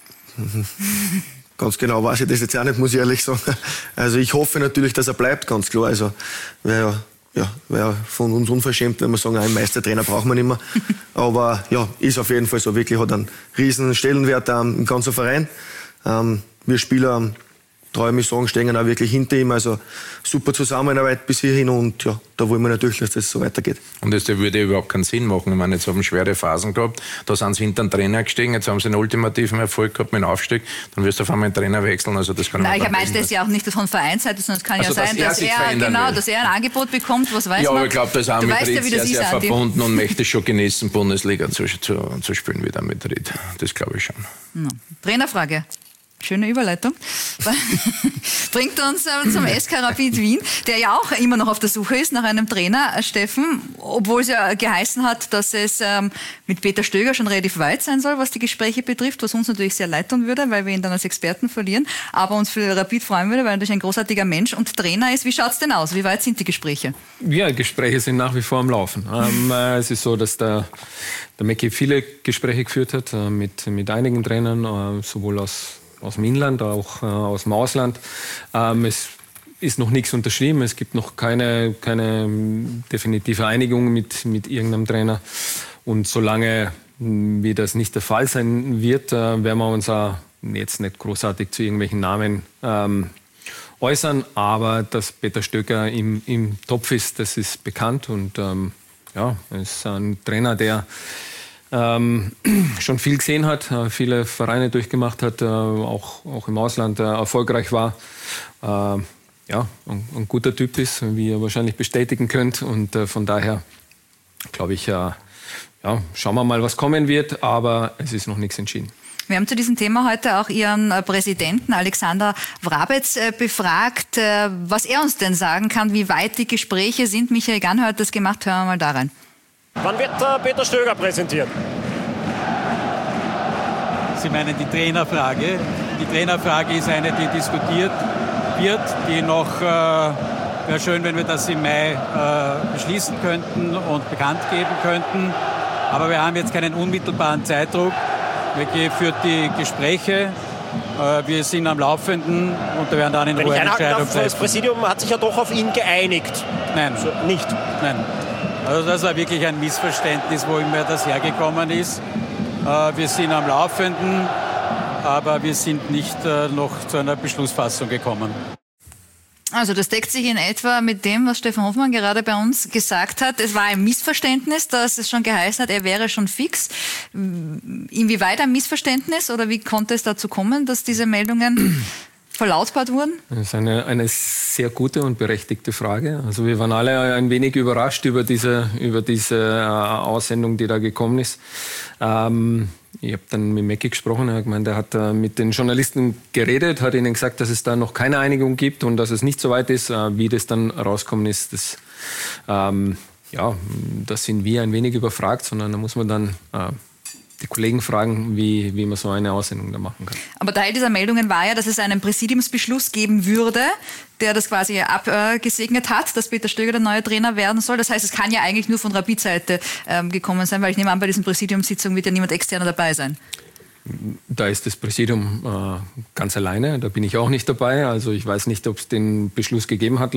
Ganz genau weiß ich das jetzt auch nicht, muss ich ehrlich sagen. Also ich hoffe natürlich, dass er bleibt, ganz klar. Also wäre von uns unverschämt, wenn wir sagen, einen Meistertrainer braucht man nicht mehr. Aber ist auf jeden Fall so, wirklich hat einen riesen Stellenwert im ganzen Verein. Wir Spieler, traue mich sagen, stehen auch wirklich hinter ihm. Also super Zusammenarbeit bis hierhin und da wollen wir natürlich, dass das so weitergeht. Und das würde überhaupt keinen Sinn machen. Ich meine, jetzt haben sie schwere Phasen gehabt, da sind sie hinter den Trainer gestiegen, jetzt haben sie einen ultimativen Erfolg gehabt mit dem Aufstieg, dann wirst du auf einmal einen Trainer wechseln. Also das kann ich meine, das ist ja auch nicht von Vereinsseite, sondern es kann ja sein, dass er ein Angebot bekommt, was weiß man. Ja, aber ich glaube, das ist auch mit Ried sehr verbunden und möchte schon genießen, Bundesliga zu spielen wieder mit Ried. Das glaube ich schon. Trainerfrage. Schöne Überleitung. Bringt uns zum SK Rapid Wien, der ja auch immer noch auf der Suche ist nach einem Trainer, Steffen, obwohl es ja geheißen hat, dass es mit Peter Stöger schon relativ weit sein soll, was die Gespräche betrifft, was uns natürlich sehr leid tun würde, weil wir ihn dann als Experten verlieren, aber uns für Rapid freuen würde, weil er natürlich ein großartiger Mensch und Trainer ist. Wie schaut es denn aus? Wie weit sind die Gespräche? Ja, Gespräche sind nach wie vor am Laufen. Es ist so, dass der Mecki viele Gespräche geführt hat mit einigen Trainern, sowohl aus dem Inland, auch aus dem Ausland. Es ist noch nichts unterschrieben, es gibt noch keine definitive Einigung mit irgendeinem Trainer. Und solange wie das nicht der Fall sein wird, werden wir uns auch jetzt nicht großartig zu irgendwelchen Namen äußern. Aber dass Peter Stöger im Topf ist, das ist bekannt. Und er ist ein Trainer, der schon viel gesehen hat, viele Vereine durchgemacht hat, auch im Ausland erfolgreich war. Ein guter Typ ist, wie ihr wahrscheinlich bestätigen könnt. Und von daher glaube ich, schauen wir mal, was kommen wird, aber es ist noch nichts entschieden. Wir haben zu diesem Thema heute auch Ihren Präsidenten Alexander Wrabetz befragt, was er uns denn sagen kann, wie weit die Gespräche sind. Michael Gannhöhr hat das gemacht, hören wir mal da rein. Wann wird Peter Stöger präsentiert? Sie meinen die Trainerfrage. Die Trainerfrage ist eine, die diskutiert wird, die noch, wäre schön, wenn wir das im Mai beschließen könnten und bekannt geben könnten. Aber wir haben jetzt keinen unmittelbaren Zeitdruck. Wir führen die Gespräche. Wir sind am Laufenden und da werden dann in Ruhe Entscheidungen treffen. Das Präsidium hat sich ja doch auf ihn geeinigt. Nein. So, nicht? Nein. Also das war wirklich ein Missverständnis, wo immer das hergekommen ist. Wir sind am Laufenden, aber wir sind nicht noch zu einer Beschlussfassung gekommen. Also das deckt sich in etwa mit dem, was Stefan Hofmann gerade bei uns gesagt hat. Es war ein Missverständnis, dass es schon geheißen hat, er wäre schon fix. Inwieweit ein Missverständnis oder wie konnte es dazu kommen, dass diese Meldungen verlautbart wurden? Das ist eine sehr gute und berechtigte Frage. Also wir waren alle ein wenig überrascht über diese Aussendung, die da gekommen ist. Ich habe dann mit Mecki gesprochen, er hat gemeint, er hat mit den Journalisten geredet, hat ihnen gesagt, dass es da noch keine Einigung gibt und dass es nicht so weit ist. Wie das dann rauskommen ist, das sind wir ein wenig überfragt, sondern da muss man dann die Kollegen fragen, wie man so eine Aussendung da machen kann. Aber Teil dieser Meldungen war ja, dass es einen Präsidiumsbeschluss geben würde, der das quasi abgesegnet hat, dass Peter Stöger der neue Trainer werden soll. Das heißt, es kann ja eigentlich nur von Rapid-Seite gekommen sein, weil ich nehme an, bei diesen Präsidiumssitzungen wird ja niemand externer dabei sein. Da ist das Präsidium ganz alleine, da bin ich auch nicht dabei. Also ich weiß nicht, ob es den Beschluss gegeben hat.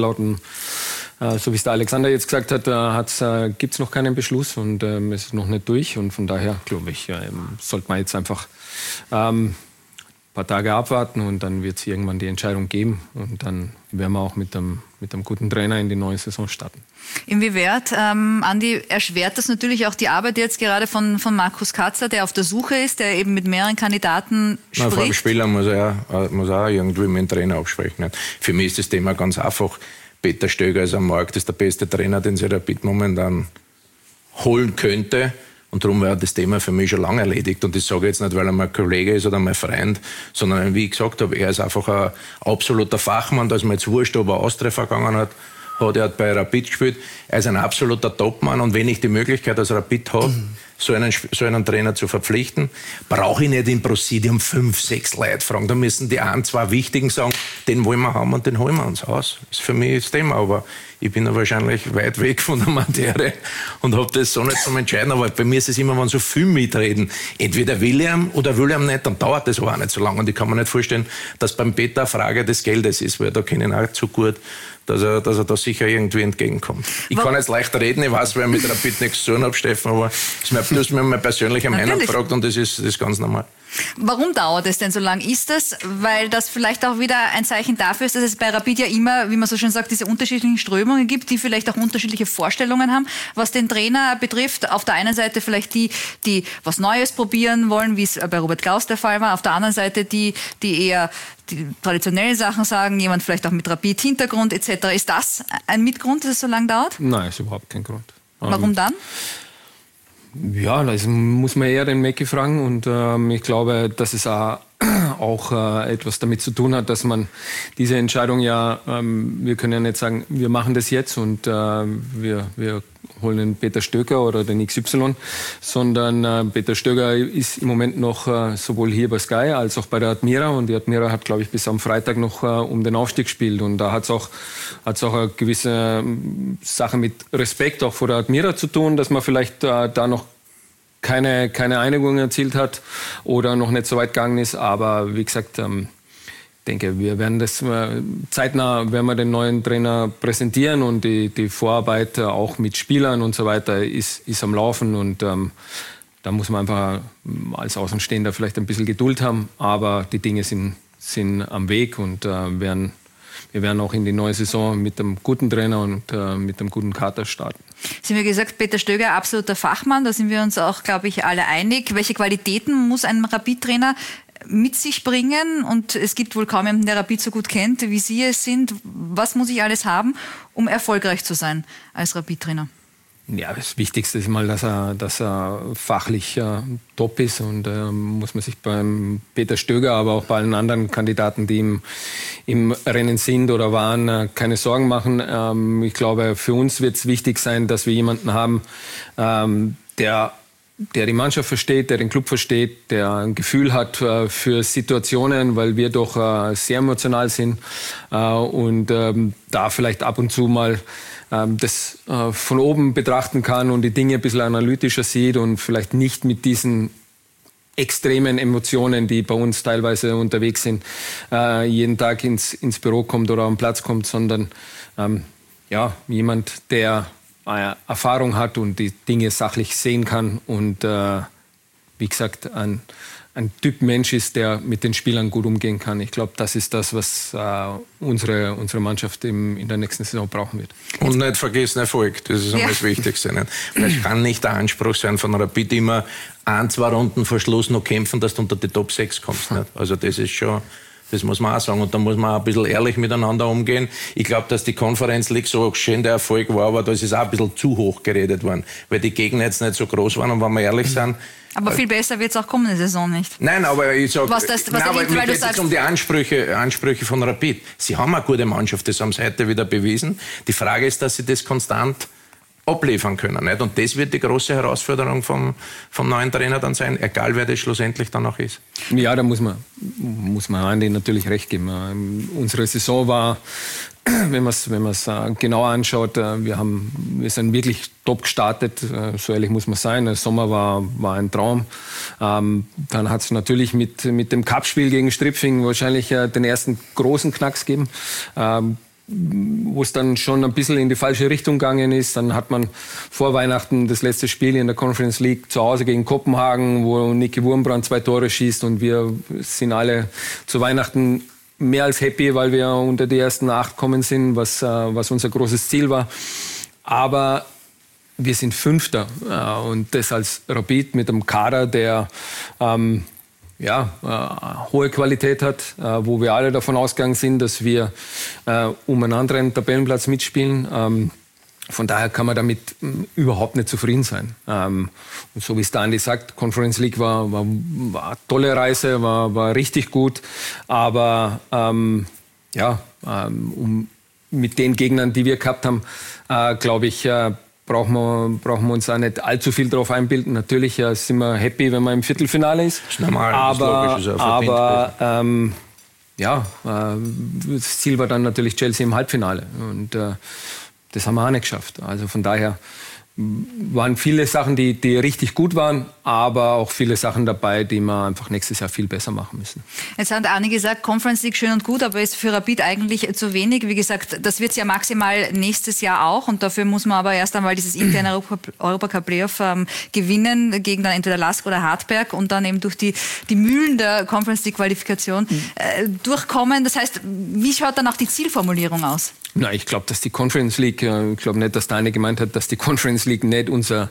So wie es der Alexander jetzt gesagt hat, gibt es noch keinen Beschluss und es ist noch nicht durch. Und von daher, glaube ich, sollte man jetzt einfach ein paar Tage abwarten und dann wird es irgendwann die Entscheidung geben. Und dann werden wir auch mit einem guten Trainer in die neue Saison starten. Inwieweit, Andi, erschwert das natürlich auch die Arbeit jetzt gerade von Markus Katzer, der auf der Suche ist, der eben mit mehreren Kandidaten spricht? Vor dem Spieler muss auch irgendwie mit dem Trainer absprechen. Für mich ist das Thema ganz einfach. Peter Stöger ist am Markt, ist der beste Trainer, den sich Rapid momentan holen könnte. Und darum wäre das Thema für mich schon lange erledigt. Und das sage ich jetzt nicht, weil er mein Kollege ist oder mein Freund, sondern wie ich gesagt habe, er ist einfach ein absoluter Fachmann. Da ist mir jetzt wurscht, ob er Austria vergangen hat. Er hat bei Rapid gespielt. Er ist ein absoluter Topmann. Und wenn ich die Möglichkeit als Rapid habe, so einen Trainer zu verpflichten, brauche ich nicht im Präsidium 5, 6 Leute fragen. Da müssen die 1, 2 Wichtigen sagen, den wollen wir haben und den holen wir uns aus. Das ist für mich das Thema. Aber ich bin ja wahrscheinlich weit weg von der Materie und habe das so nicht zum Entscheiden. Aber bei mir ist es immer, wenn so viel mitreden, entweder William oder William nicht, dann dauert das auch nicht so lange. Und ich kann mir nicht vorstellen, dass beim Peter eine Frage des Geldes ist, weil da kenne ich ihn auch zu gut, dass er da sicher irgendwie entgegenkommt. Ich kann jetzt leicht reden, ich weiß, weil ich mit Rapid nichts zu tun habe, Steffen, aber du hast mir meine persönliche Meinung gefragt und das ist ganz normal. Warum dauert es denn so lang? Ist das, weil das vielleicht auch wieder ein Zeichen dafür ist, dass es bei Rapid ja immer, wie man so schön sagt, diese unterschiedlichen Strömungen gibt, die vielleicht auch unterschiedliche Vorstellungen haben, was den Trainer betrifft. Auf der einen Seite vielleicht die was Neues probieren wollen, wie es bei Robert Klaus der Fall war. Auf der anderen Seite die eher die traditionellen Sachen sagen, jemand vielleicht auch mit Rapid-Hintergrund etc. Ist das ein Mitgrund, dass es so lange dauert? Nein, ist überhaupt kein Grund. Warum dann? Ja, das muss man eher den Mecki fragen und ich glaube, dass es auch etwas damit zu tun hat, dass man diese Entscheidung wir können ja nicht sagen, wir machen das jetzt und wir holen den Peter Stöger oder den XY, sondern Peter Stöger ist im Moment noch sowohl hier bei Sky als auch bei der Admira und die Admira hat, glaube ich, bis am Freitag noch um den Aufstieg gespielt und da hat es auch eine gewisse Sache mit Respekt auch vor der Admira zu tun, dass man vielleicht da noch keine Einigung erzielt hat oder noch nicht so weit gegangen ist, aber wie gesagt, ich denke, wir werden das zeitnah werden wir den neuen Trainer präsentieren und die Vorarbeit auch mit Spielern und so weiter ist am Laufen und da muss man einfach als Außenstehender vielleicht ein bisschen Geduld haben, aber die Dinge sind am Weg und wir werden auch in die neue Saison mit einem guten Trainer und mit einem guten Kader starten. Sie haben ja gesagt, Peter Stöger, absoluter Fachmann, da sind wir uns auch, glaube ich, alle einig. Welche Qualitäten muss ein Rapid-Trainer mit sich bringen? Und es gibt wohl kaum jemanden, der Rapid so gut kennt, wie Sie es sind. Was muss ich alles haben, um erfolgreich zu sein als Rapid-Trainer? Ja, das Wichtigste ist mal, dass er fachlich top ist und muss man sich beim Peter Stöger, aber auch bei allen anderen Kandidaten, die im Rennen sind oder waren, keine Sorgen machen. Ich glaube, für uns wird es wichtig sein, dass wir jemanden haben, der die Mannschaft versteht, der den Club versteht, der ein Gefühl hat für Situationen, weil wir doch sehr emotional sind und da vielleicht ab und zu mal das von oben betrachten kann und die Dinge ein bisschen analytischer sieht und vielleicht nicht mit diesen extremen Emotionen, die bei uns teilweise unterwegs sind, jeden Tag ins Büro kommt oder am Platz kommt, sondern jemand, der Erfahrung hat und die Dinge sachlich sehen kann und wie gesagt ein Typ Mensch ist, der mit den Spielern gut umgehen kann. Ich glaube, das ist das, was unsere Mannschaft in der nächsten Saison brauchen wird. Und nicht vergessen Erfolg, das ist einmal das Wichtigste. Nicht? Es kann nicht der Anspruch sein von Rapid immer 1, 2 Runden vor Schluss noch kämpfen, dass du unter die Top 6 kommst. Nicht? Also das ist schon Das muss man auch sagen. Und da muss man auch ein bisschen ehrlich miteinander umgehen. Ich glaube, dass die Conference League so schön der Erfolg war, aber da ist es auch ein bisschen zu hoch geredet worden, weil die Gegner jetzt nicht so groß waren. Und wenn wir ehrlich sind... Aber viel besser wird es auch kommende Saison nicht. Nein, aber ich sage... Mir geht es um die Ansprüche von Rapid. Sie haben eine gute Mannschaft, das haben sie heute wieder bewiesen. Die Frage ist, dass sie das konstant abliefern können. Nicht? Und das wird die große Herausforderung vom neuen Trainer dann sein, egal wer das schlussendlich dann auch ist. Ja, da muss man Andi natürlich recht geben. Unsere Saison war, wenn man es genau anschaut, wir sind wirklich top gestartet, so ehrlich muss man sein. Der Sommer war ein Traum. Dann hat es natürlich mit dem Cup-Spiel gegen Stripfing wahrscheinlich den ersten großen Knacks gegeben. Wo es dann schon ein bisschen in die falsche Richtung gegangen ist. Dann hat man vor Weihnachten das letzte Spiel in der Conference League zu Hause gegen Kopenhagen, wo Niki Wurmbrand 2 Tore schießt und wir sind alle zu Weihnachten mehr als happy, weil wir unter die ersten 8 kommen sind, was unser großes Ziel war. Aber wir sind Fünfter und das als Rapid mit einem Kader, der hohe Qualität hat, wo wir alle davon ausgegangen sind, dass wir um einen anderen Tabellenplatz mitspielen. Von daher kann man damit überhaupt nicht zufrieden sein. Und so wie es der Andi sagt, Conference League war eine tolle Reise, war richtig gut. Aber mit den Gegnern, die wir gehabt haben, glaube ich, brauchen wir uns auch nicht allzu viel drauf einbilden. Natürlich sind wir happy, wenn man im Viertelfinale ist. Das ist normal, das ist logisch, das Ziel war dann natürlich Chelsea im Halbfinale. Und das haben wir auch nicht geschafft. Also von daher waren viele Sachen, die richtig gut waren, aber auch viele Sachen dabei, die wir einfach nächstes Jahr viel besser machen müssen. Jetzt hat Arne gesagt, Conference League schön und gut, aber ist für Rapid eigentlich zu wenig. Wie gesagt, das wird es ja maximal nächstes Jahr auch und dafür muss man aber erst einmal dieses interne Europacup Playoff gewinnen gegen dann entweder Lask oder Hartberg und dann eben durch die Mühlen der Conference League Qualifikation durchkommen. Das heißt, wie schaut dann auch die Zielformulierung aus? Na, ich glaube, dass die Conference League, ich glaube nicht, dass der eine gemeint hat, dass die Conference League nicht oder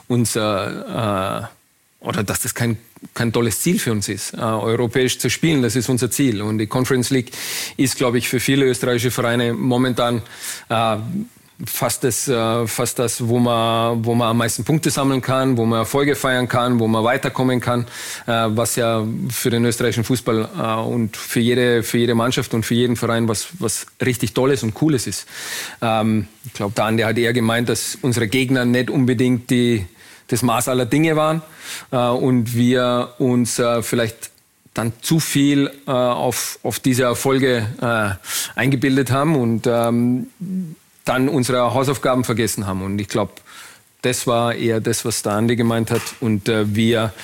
dass das kein tolles Ziel für uns ist, europäisch zu spielen, das ist unser Ziel. Und die Conference League ist, glaube ich, für viele österreichische Vereine momentan fast das, wo man am meisten Punkte sammeln kann, wo man Erfolge feiern kann, wo man weiterkommen kann, was ja für den österreichischen Fußball und für jede Mannschaft und für jeden Verein was richtig Tolles und Cooles ist. Ich glaube, der Andi hat eher gemeint, dass unsere Gegner nicht unbedingt das Maß aller Dinge waren und wir uns vielleicht dann zu viel auf diese Erfolge eingebildet haben und dann unsere Hausaufgaben vergessen haben. Und ich glaube, das war eher das, was der Andi gemeint hat. Und wir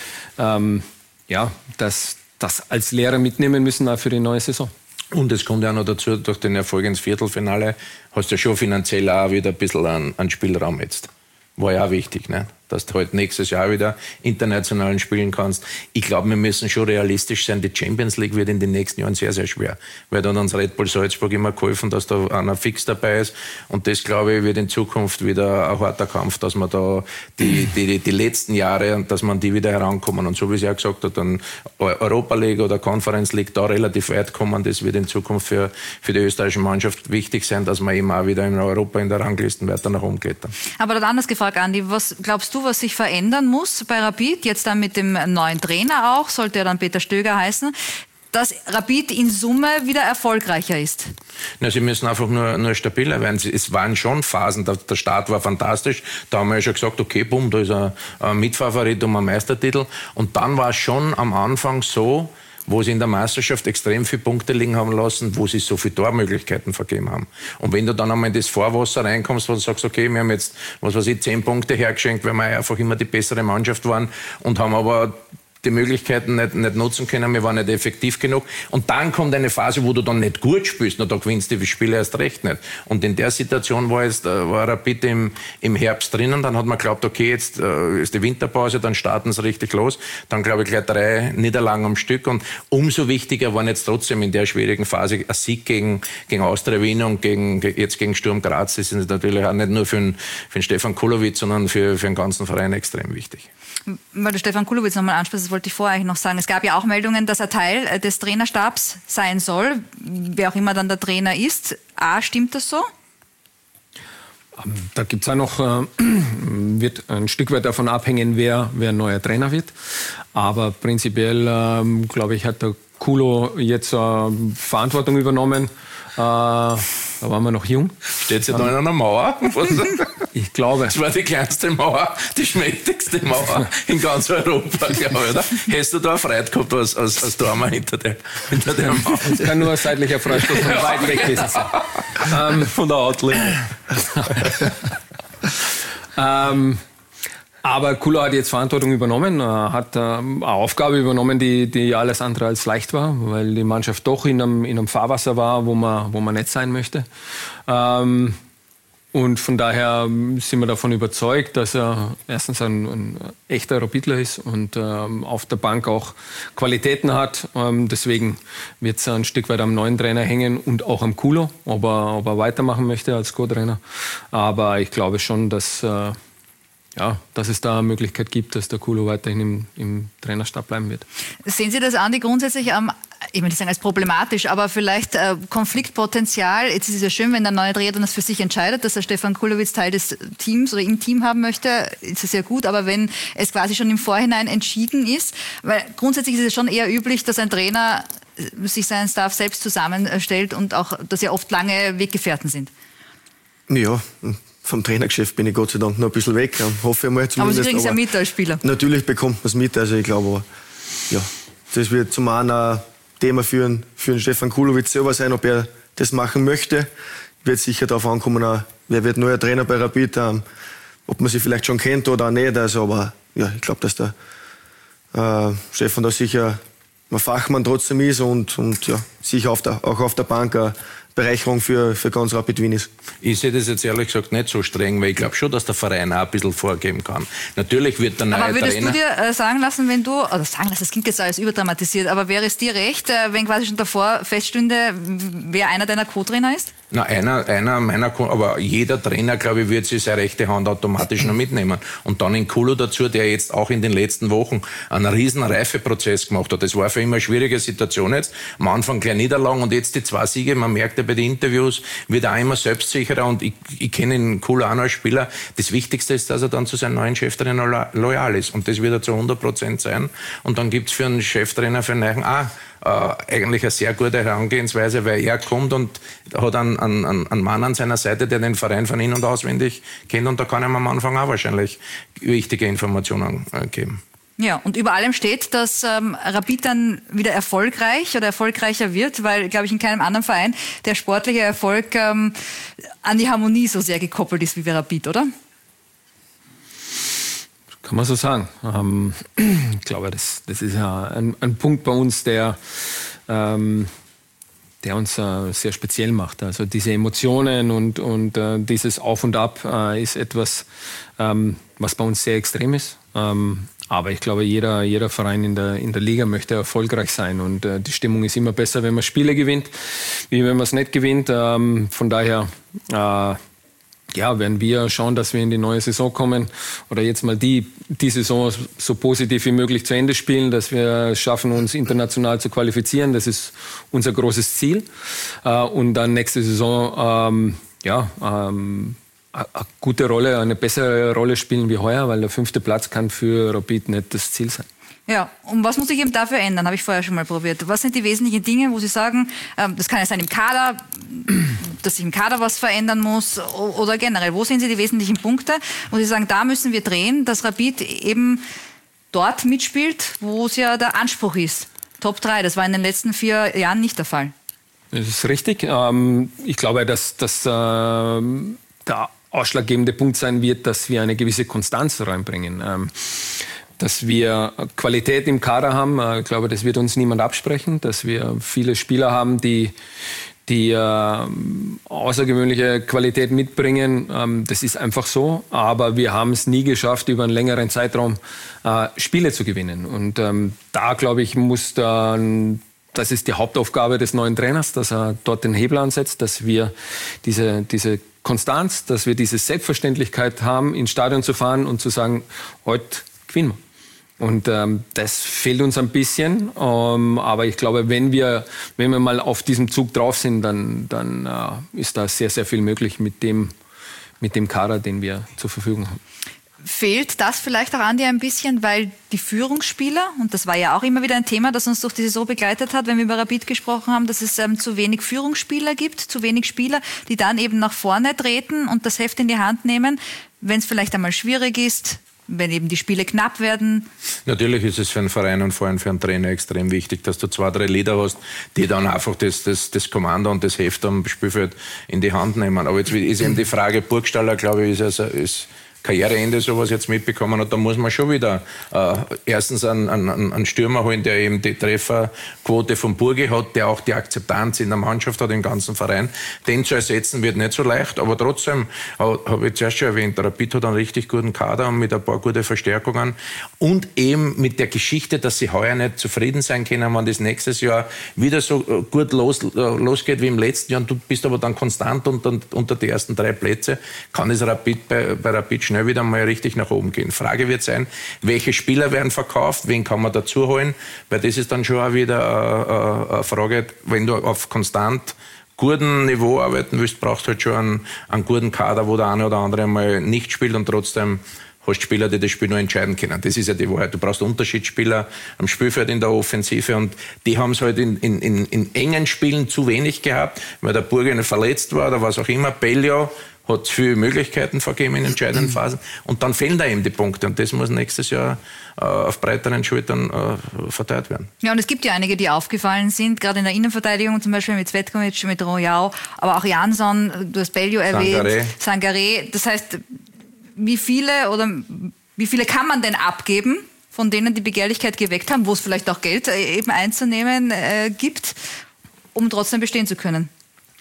das als Lehrer mitnehmen müssen auch für die neue Saison. Und es kommt ja noch dazu, durch den Erfolg ins Viertelfinale hast du ja schon finanziell auch wieder ein bisschen an Spielraum jetzt. War ja auch wichtig, ne? Dass du halt nächstes Jahr wieder internationalen spielen kannst. Ich glaube, wir müssen schon realistisch sein. Die Champions League wird in den nächsten Jahren sehr, sehr schwer. Weil dann uns Red Bull Salzburg immer geholfen, dass da einer fix dabei ist. Und das, glaube ich, wird in Zukunft wieder ein harter Kampf, dass man da die letzten Jahre, dass man die wieder herankommen. Und so wie sie auch gesagt hat, dann Europa League oder Conference League da relativ weit kommen. Das wird in Zukunft für die österreichische Mannschaft wichtig sein, dass man eben auch wieder in Europa in der Rangliste weiter nach oben klettern. Aber dann anders gefragt, Andi, was glaubst du, was sich verändern muss bei Rapid, jetzt dann mit dem neuen Trainer auch, sollte er dann Peter Stöger heißen, dass Rapid in Summe wieder erfolgreicher ist? Na, sie müssen einfach nur stabiler werden. Es waren schon Phasen, der Start war fantastisch. Da haben wir ja schon gesagt, okay, bumm, da ist ein Mitfavorit um einen Meistertitel. Und dann war es schon am Anfang so, wo sie in der Meisterschaft extrem viele Punkte liegen haben lassen, wo sie so viele Tormöglichkeiten vergeben haben. Und wenn du dann einmal in das Vorwasser reinkommst, wo du sagst, okay, wir haben jetzt, 10 Punkte hergeschenkt, weil wir einfach immer die bessere Mannschaft waren und haben aber die Möglichkeiten nicht nutzen können, wir waren nicht effektiv genug. Und dann kommt eine Phase, wo du dann nicht gut spielst, da gewinnst du die Spiele erst recht nicht. Und in der Situation war Rapid im Herbst drinnen, dann hat man geglaubt, okay, jetzt ist die Winterpause, dann starten sie richtig los. Dann, glaube ich, gleich 3 Niederlagen am Stück. Und umso wichtiger waren jetzt trotzdem in der schwierigen Phase ein Sieg gegen Austria Wien und jetzt gegen Sturm Graz. Das ist natürlich auch nicht nur für den Stefan Kulowitz, sondern für den ganzen Verein extrem wichtig. Weil du Stefan Kulowitz nochmal ansprichst, das wollte wollte ich vorher eigentlich noch sagen. Es gab ja auch Meldungen, dass er Teil des Trainerstabs sein soll, wer auch immer dann der Trainer ist. Stimmt das so? Da gibt es auch noch, wird ein Stück weit davon abhängen, wer ein neuer Trainer wird. Aber prinzipiell, glaube ich, hat der Kulo jetzt Verantwortung übernommen. Da waren wir noch jung. Steht sie da in einer Mauer? Ich glaube. Das war die kleinste Mauer, die schmächtigste Mauer in ganz Europa, glaube ich, oder? Hättest du da eine Freude gehabt als Dormer hinter der Mauer? Es kann nur ein seitlicher Freistoß von weit weg gewesen sein. Von der Outline. Aber Kulo hat jetzt Verantwortung übernommen, hat eine Aufgabe übernommen, die alles andere als leicht war, weil die Mannschaft doch in einem Fahrwasser war, wo man nicht sein möchte. Und von daher sind wir davon überzeugt, dass er erstens ein echter Rapidler ist und auf der Bank auch Qualitäten hat. Deswegen wird es ein Stück weit am neuen Trainer hängen und auch am Kulo, ob er weitermachen möchte als Co-Trainer. Aber ich glaube schon, dass es da eine Möglichkeit gibt, dass der Kulo weiterhin im Trainerstab bleiben wird. Sehen Sie das, Andi, grundsätzlich ich will nicht sagen als problematisch, aber vielleicht Konfliktpotenzial? Jetzt ist es ja schön, wenn der neue Trainer das für sich entscheidet, dass er Stefan Kulowitz Teil des Teams oder im Team haben möchte, ist es ja gut. Aber wenn es quasi schon im Vorhinein entschieden ist, weil grundsätzlich ist es schon eher üblich, dass ein Trainer sich seinen Staff selbst zusammenstellt und auch, dass ja oft lange Weggefährten sind. Ja, vom Trainergeschäft bin ich Gott sei Dank noch ein bisschen weg. Hoffe ich mal zumindest. Aber Sie kriegen es ja mit als Spieler. Natürlich bekommt man es mit. Also ich glaube, ja, das wird zum einen ein Thema für den Stefan Kulowitz selber sein, ob er das machen möchte. Wird sicher darauf ankommen, wer wird neuer Trainer bei Rapid, ob man sie vielleicht schon kennt oder auch nicht. Also, aber ja, ich glaube, dass der Stefan da sicher ein Fachmann trotzdem ist und ja, sicher auch auf der Bank eine Bereicherung für ganz Rapid Wien ist. Ich sehe das jetzt ehrlich gesagt nicht so streng, weil ich glaube schon, dass der Verein auch ein bisschen vorgeben kann. Natürlich wird der neue Trainer... Aber würdest du dir sagen lassen, wenn du... Oder sagen lassen, das klingt jetzt alles überdramatisiert, aber wäre es dir recht, wenn quasi schon davor feststünde, wer einer deiner Co-Trainer ist? Na, einer meiner, aber jeder Trainer, glaube ich, wird sich seine rechte Hand automatisch noch mitnehmen. Und dann in Kulo dazu, der jetzt auch in den letzten Wochen einen riesen Reifeprozess gemacht hat. Das war für ihn eine schwierige Situation jetzt. Am Anfang gleich Niederlagen und jetzt die 2 Siege. Man merkt ja bei den Interviews, wird er auch immer selbstsicherer und ich kenne ihn Kulo auch noch als Spieler. Das Wichtigste ist, dass er dann zu seinem neuen Cheftrainer loyal ist. Und das wird er zu 100% sein. Und dann gibt's für einen Cheftrainer, für einen neuen eigentlich eine sehr gute Herangehensweise, weil er kommt und hat einen Mann an seiner Seite, der den Verein von in- und auswendig kennt und da kann ihm am Anfang auch wahrscheinlich wichtige Informationen geben. Ja, und über allem steht, dass Rapid dann wieder erfolgreich oder erfolgreicher wird, weil, glaube ich, in keinem anderen Verein der sportliche Erfolg an die Harmonie so sehr gekoppelt ist wie bei Rapid, oder? Kann man so sagen. Ich glaube, das ist ja ein Punkt bei uns, der uns sehr speziell macht. Also diese Emotionen und dieses Auf und Ab ist etwas, was bei uns sehr extrem ist. Aber ich glaube, jeder Verein in der Liga möchte erfolgreich sein. Und die Stimmung ist immer besser, wenn man Spiele gewinnt, wie wenn man es nicht gewinnt. Von daher... werden wir schauen, dass wir in die neue Saison kommen oder jetzt mal die Saison so positiv wie möglich zu Ende spielen, dass wir es schaffen, uns international zu qualifizieren. Das ist unser großes Ziel. Und dann nächste Saison eine gute Rolle, eine bessere Rolle spielen wie heuer, weil der 5. Platz kann für Rapid nicht das Ziel sein. Ja, und was muss sich eben dafür ändern, habe ich vorher schon mal probiert. Was sind die wesentlichen Dinge, wo Sie sagen, das kann ja sein im Kader, dass sich im Kader was verändern muss oder generell, wo sind Sie die wesentlichen Punkte, wo Sie sagen, da müssen wir drehen, dass Rapid eben dort mitspielt, wo es ja der Anspruch ist. Top 3, das war in den letzten 4 Jahren nicht der Fall. Das ist richtig. Ich glaube, dass der ausschlaggebende Punkt sein wird, dass wir eine gewisse Konstanz reinbringen. Dass wir Qualität im Kader haben, ich glaube, das wird uns niemand absprechen, dass wir viele Spieler haben, die außergewöhnliche Qualität mitbringen. Das ist einfach so, aber wir haben es nie geschafft, über einen längeren Zeitraum Spiele zu gewinnen. Und da, glaube ich, das ist die Hauptaufgabe des neuen Trainers, dass er dort den Hebel ansetzt, dass wir diese Konstanz, dass wir diese Selbstverständlichkeit haben, ins Stadion zu fahren und zu sagen, heute gewinnen wir. Und das fehlt uns ein bisschen. Aber ich glaube, wenn wir mal auf diesem Zug drauf sind, dann ist da sehr, sehr viel möglich mit dem Kader, den wir zur Verfügung haben. Fehlt das vielleicht auch, Andi, ein bisschen, weil die Führungsspieler, und das war ja auch immer wieder ein Thema, das uns durch die Saison begleitet hat, wenn wir über Rapid gesprochen haben, dass es zu wenig Führungsspieler gibt, zu wenig Spieler, die dann eben nach vorne treten und das Heft in die Hand nehmen, wenn es vielleicht einmal schwierig ist, wenn eben die Spiele knapp werden? Natürlich ist es für einen Verein und vor allem für einen Trainer extrem wichtig, dass du 2, 3 Leader hast, die dann einfach das Kommando und das Heft am Spielfeld in die Hand nehmen. Aber jetzt ist eben die Frage, Burgstaller, glaube ich, ist Karriereende, sowas jetzt mitbekommen hat, da muss man schon wieder erstens einen Stürmer holen, der eben die Trefferquote von Burgi hat, der auch die Akzeptanz in der Mannschaft hat, im ganzen Verein. Den zu ersetzen wird nicht so leicht, aber trotzdem, habe ich zuerst schon erwähnt, Rapid hat einen richtig guten Kader mit ein paar gute Verstärkungen und eben mit der Geschichte, dass sie heuer nicht zufrieden sein können, wenn das nächstes Jahr wieder so gut losgeht wie im letzten Jahr und du bist aber dann konstant unter die ersten 3 Plätze, kann es Rapid bei Rapid schnell wieder mal richtig nach oben gehen. Frage wird sein, welche Spieler werden verkauft, wen kann man dazu holen, weil das ist dann schon auch wieder eine Frage, wenn du auf konstant guten Niveau arbeiten willst, brauchst du halt schon einen guten Kader, wo der eine oder andere mal nicht spielt und trotzdem hast Spieler, die das Spiel nur entscheiden können. Das ist ja die Wahrheit. Du brauchst Unterschiedsspieler am Spielfeld in der Offensive und die haben es halt in engen Spielen zu wenig gehabt, weil der Burger verletzt war oder was auch immer. Bellio hat viele Möglichkeiten vergeben in entscheidenden Phasen und dann fehlen da eben die Punkte und das muss nächstes Jahr auf breiteren Schultern verteilt werden. Ja, und es gibt ja einige, die aufgefallen sind, gerade in der Innenverteidigung, zum Beispiel mit Cvetkovic, mit Royao, aber auch Jansson, du hast Bellio erwähnt, Sangaré. Das heißt, wie viele kann man denn abgeben, von denen die Begehrlichkeit geweckt haben, wo es vielleicht auch Geld eben einzunehmen gibt, um trotzdem bestehen zu können?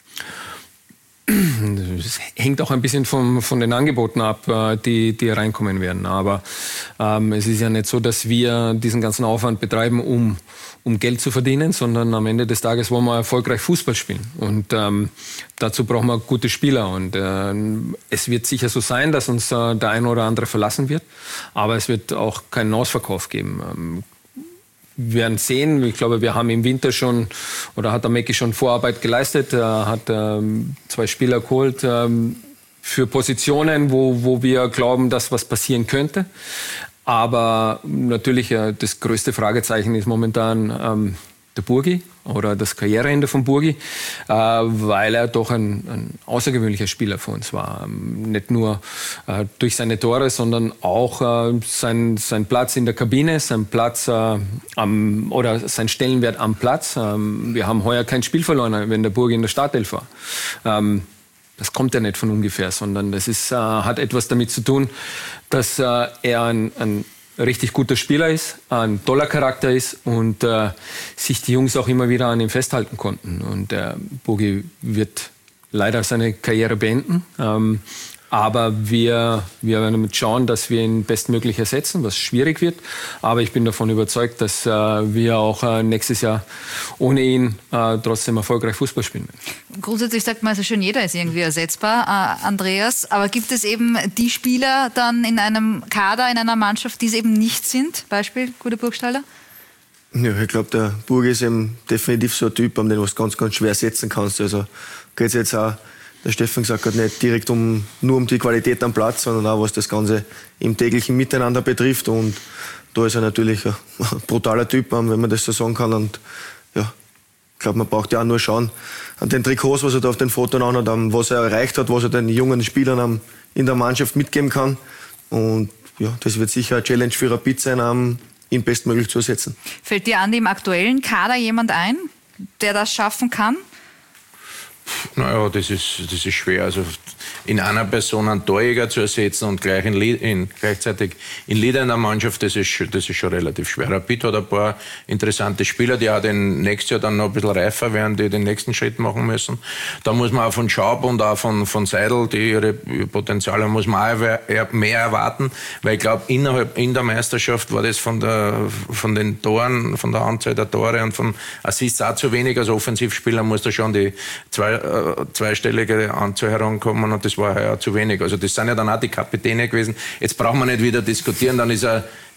Es hängt auch ein bisschen von den Angeboten ab, die reinkommen werden. Aber es ist ja nicht so, dass wir diesen ganzen Aufwand betreiben, um Geld zu verdienen, sondern am Ende des Tages wollen wir erfolgreich Fußball spielen. Und dazu brauchen wir gute Spieler. Und es wird sicher so sein, dass uns der eine oder andere verlassen wird. Aber es wird auch keinen Ausverkauf geben. Wir werden sehen. Ich glaube, wir haben im Winter schon, oder hat der Mecki schon Vorarbeit geleistet. Er hat 2 Spieler geholt für Positionen, wo wir glauben, dass was passieren könnte. Aber natürlich das größte Fragezeichen ist momentan der Burgi oder das Karriereende von Burgi, weil er doch ein außergewöhnlicher Spieler für uns war. Nicht nur durch seine Tore, sondern auch sein Platz in der Kabine, sein Platz oder sein Stellenwert am Platz. Wir haben heuer kein Spiel verloren, wenn der Burgi in der Startelf war. Das kommt ja nicht von ungefähr, sondern das hat etwas damit zu tun, dass er ein richtig guter Spieler ist, ein toller Charakter ist und sich die Jungs auch immer wieder an ihm festhalten konnten. Und Burgi wird leider seine Karriere beenden. Aber wir werden schauen, dass wir ihn bestmöglich ersetzen, was schwierig wird. Aber ich bin davon überzeugt, dass wir auch nächstes Jahr ohne ihn trotzdem erfolgreich Fußball spielen werden. Grundsätzlich sagt man so schön, jeder ist irgendwie ersetzbar, Andreas. Aber gibt es eben die Spieler dann in einem Kader, in einer Mannschaft, die es eben nicht sind? Beispiel, gute Burgstaller? Ja, ich glaube, der Burgi ist eben definitiv so ein Typ, an den du ganz, ganz schwer setzen kannst. Also geht es jetzt auch, der Steffen gesagt hat, nicht direkt nur um die Qualität am Platz, sondern auch was das Ganze im täglichen Miteinander betrifft. Und da ist er natürlich ein brutaler Typ, wenn man das so sagen kann. Und ja, ich glaube, man braucht ja auch nur schauen an den Trikots, was er da auf den Fotos anhat, was er erreicht hat, was er den jungen Spielern in der Mannschaft mitgeben kann. Und ja, das wird sicher eine Challenge für Rapid sein, ihn bestmöglich zu ersetzen. Fällt dir an dem aktuellen Kader jemand ein, der das schaffen kann? Naja, das ist schwer. Also in einer Person einen Torjäger zu ersetzen und gleichzeitig in Leader in der Mannschaft, das ist schon relativ schwer. Rapid hat ein paar interessante Spieler, die auch nächstes Jahr dann noch ein bisschen reifer werden, die den nächsten Schritt machen müssen. Da muss man auch von Schaub und auch von Seidel, die ihre Potenziale, muss man auch mehr erwarten, weil ich glaube, in der Meisterschaft war das von den Toren, von der Anzahl der Tore und von Assists auch zu wenig. Als Offensivspieler muss da schon die zweistellige Anzahl herankommen und das war ja zu wenig. Also das sind ja dann auch die Kapitäne gewesen. Jetzt brauchen wir nicht wieder diskutieren, dann ist er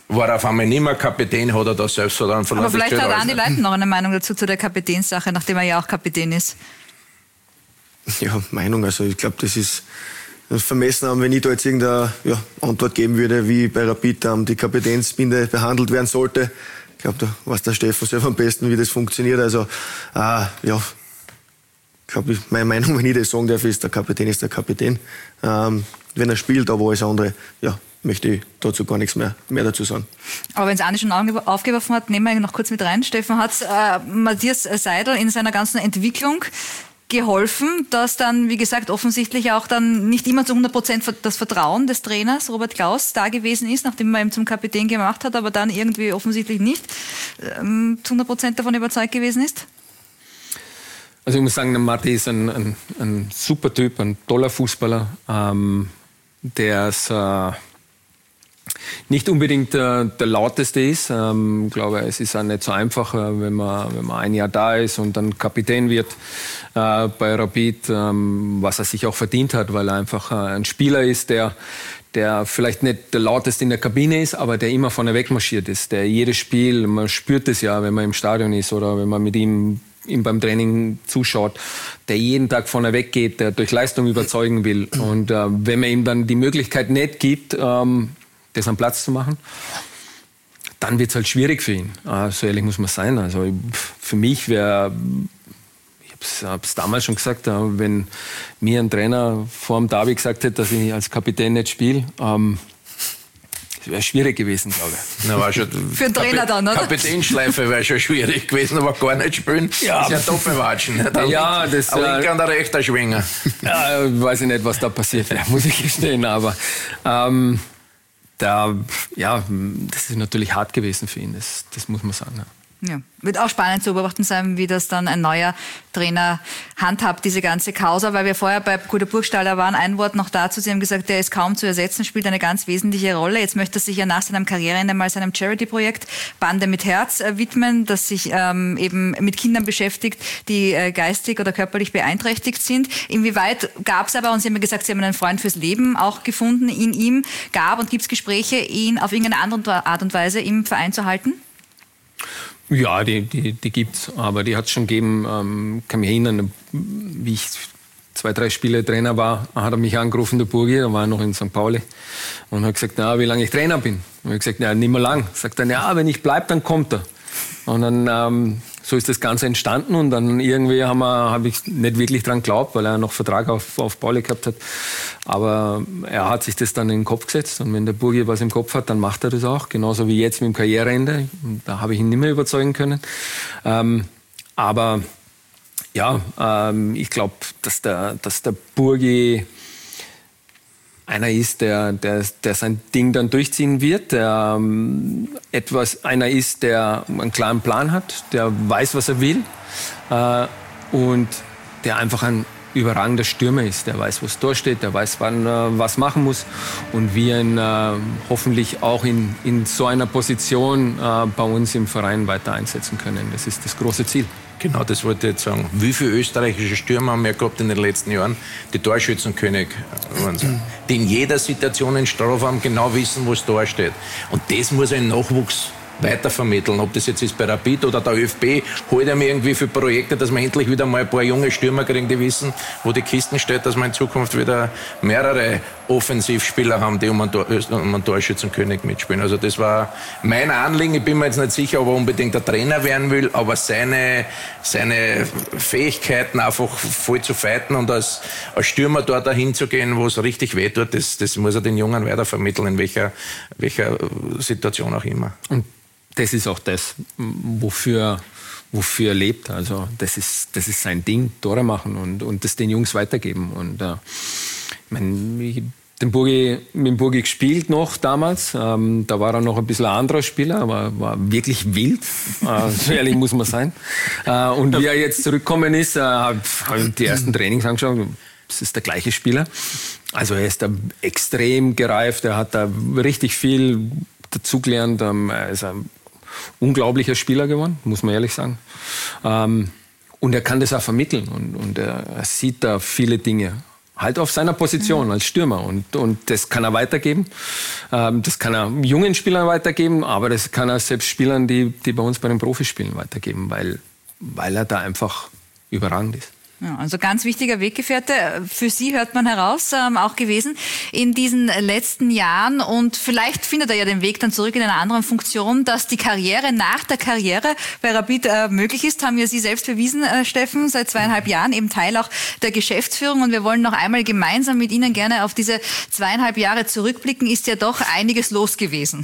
war er auf einmal nicht mehr Kapitän, hat er das Selbstvertrauen verloren. Aber vielleicht hat Andi Leitner noch eine Meinung dazu, zu der Kapitänssache, nachdem er ja auch Kapitän ist. Ja, Meinung, also ich glaube, das ist vermessen, wenn ich da jetzt irgendeine Antwort geben würde, wie bei Rapid die Kapitänsbinde behandelt werden sollte. Ich glaube, da weiß der Steffen selber am besten, wie das funktioniert. Also, ich glaube, meine Meinung, wenn ich das sagen darf, ist, der Kapitän ist der Kapitän. Wenn er spielt, aber alles andere, möchte ich dazu gar nichts mehr dazu sagen. Aber wenn es Andi schon aufgeworfen hat, nehmen wir ihn noch kurz mit rein. Steffen, hat Matthias Seidel in seiner ganzen Entwicklung geholfen, dass dann, wie gesagt, offensichtlich auch dann nicht immer zu 100% das Vertrauen des Trainers Robert Klaus da gewesen ist, nachdem man ihn zum Kapitän gemacht hat, aber dann irgendwie offensichtlich nicht zu 100% davon überzeugt gewesen ist? Also ich muss sagen, der Matti ist ein super Typ, ein toller Fußballer, der ist nicht unbedingt der lauteste ist. Ich glaube, es ist auch nicht so einfach, wenn man ein Jahr da ist und dann Kapitän wird bei Rapid, was er sich auch verdient hat, weil er einfach ein Spieler ist, der vielleicht nicht der lauteste in der Kabine ist, aber der immer vorne wegmarschiert ist. Der jedes Spiel, man spürt es ja, wenn man im Stadion ist oder wenn man mit ihm beim Training zuschaut, der jeden Tag vorne weggeht, der durch Leistung überzeugen will. Und wenn man ihm dann die Möglichkeit nicht gibt, das am Platz zu machen, dann wird es halt schwierig für ihn. So ehrlich muss man sein. Also für mich wäre, ich habe es damals schon gesagt, wenn mir ein Trainer vor dem Derby gesagt hätte, dass ich als Kapitän nicht spiele, das wäre schwierig gewesen, glaube ich. Na, war schon für einen Trainer dann, oder? Kapitänschleife wäre schon schwierig gewesen, aber gar nicht spielen. Ja, das ist ja Doppelwatschen. Ja, das ein linker und ein rechter Schwinger. Ja, weiß ich nicht, was da passiert wäre, muss ich gestehen. Aber das ist natürlich hart gewesen für ihn, das muss man sagen. Ja. Wird auch spannend zu beobachten sein, wie das dann ein neuer Trainer handhabt, diese ganze Causa, weil wir vorher bei Guter Burgstaller waren. Ein Wort noch dazu, Sie haben gesagt, der ist kaum zu ersetzen, spielt eine ganz wesentliche Rolle. Jetzt möchte er sich ja nach seinem Karriereende mal seinem Charity-Projekt Bande mit Herz widmen, das sich eben mit Kindern beschäftigt, die geistig oder körperlich beeinträchtigt sind. Inwieweit gab es aber, und Sie haben ja gesagt, Sie haben einen Freund fürs Leben auch gefunden in ihm, gibt es Gespräche, ihn auf irgendeine andere Art und Weise im Verein zu halten? Ja, die gibt's, aber die hat es schon gegeben. Kann mich erinnern, wie ich 2-3 Spiele Trainer war, hat er mich angerufen, der Burgi, da war er noch in St. Pauli, und hat gesagt, wie lange ich Trainer bin. Und ich habe gesagt, nicht mehr lang. Sagt er, wenn ich bleibe, dann kommt er. Und dann so ist das Ganze entstanden, und dann irgendwie habe ich nicht wirklich dran geglaubt, weil er noch Vertrag auf Pauli gehabt hat. Aber er hat sich das dann in den Kopf gesetzt, und wenn der Burgi was im Kopf hat, dann macht er das auch, genauso wie jetzt mit dem Karriereende. Da habe ich ihn nicht mehr überzeugen können. Aber ja, ich glaube, dass der Burgi einer ist, der sein Ding dann durchziehen wird, einer ist, der einen klaren Plan hat, der weiß, was er will, und der einfach ein überragender Stürmer ist. Der weiß, wo es durchsteht, der weiß, wann was machen muss, und wir ihn hoffentlich auch in so einer Position bei uns im Verein weiter einsetzen können. Das ist das große Ziel. Genau, das wollte ich jetzt sagen. Wie viele österreichische Stürmer haben wir gehabt in den letzten Jahren, die Torschützenkönig waren, die in jeder Situation in Strafraum genau wissen, wo es da steht. Und das muss ein Nachwuchs weitervermitteln. Ob das jetzt ist bei Rapid oder der ÖFB, holt er mir irgendwie für Projekte, dass wir endlich wieder mal ein paar junge Stürmer kriegen, die wissen, wo die Kisten steht, dass wir in Zukunft wieder mehrere Offensivspieler haben, die um einen Torschützenkönig mitspielen. Also das war mein Anliegen. Ich bin mir jetzt nicht sicher, ob er unbedingt der Trainer werden will, aber seine Fähigkeiten einfach voll zu fighten und als Stürmer dort dahin zu gehen, wo es richtig wehtut, das muss er den Jungen weitervermitteln, in welcher Situation auch immer. Und das ist auch das, wofür er lebt. Also das ist sein Ding, Tore machen und das den Jungs weitergeben. Und mit dem Burgi gespielt noch damals. Da war er noch ein bisschen ein anderer Spieler, aber war wirklich wild. So ehrlich muss man sein. Und wie er jetzt zurückgekommen ist, habe ich die ersten Trainings angeschaut. Das ist der gleiche Spieler. Also er ist da extrem gereift. Er hat da richtig viel dazugelernt. Er ist ein unglaublicher Spieler geworden, muss man ehrlich sagen. Und er kann das auch vermitteln, und er sieht da viele Dinge, Halt auf seiner Position als Stürmer. Und das kann er weitergeben. Das kann er jungen Spielern weitergeben, aber das kann er selbst Spielern, die bei uns bei den Profispielen weitergeben, weil er da einfach überragend ist. Ja, also ganz wichtiger Weggefährte für Sie, hört man heraus, auch gewesen in diesen letzten Jahren. Und vielleicht findet er ja den Weg dann zurück in einer anderen Funktion, dass die Karriere nach der Karriere bei Rapid möglich ist. Haben ja Sie selbst bewiesen, Steffen, seit 2,5 Jahren, eben Teil auch der Geschäftsführung. Und wir wollen noch einmal gemeinsam mit Ihnen gerne auf diese 2,5 Jahre zurückblicken. Ist ja doch einiges los gewesen.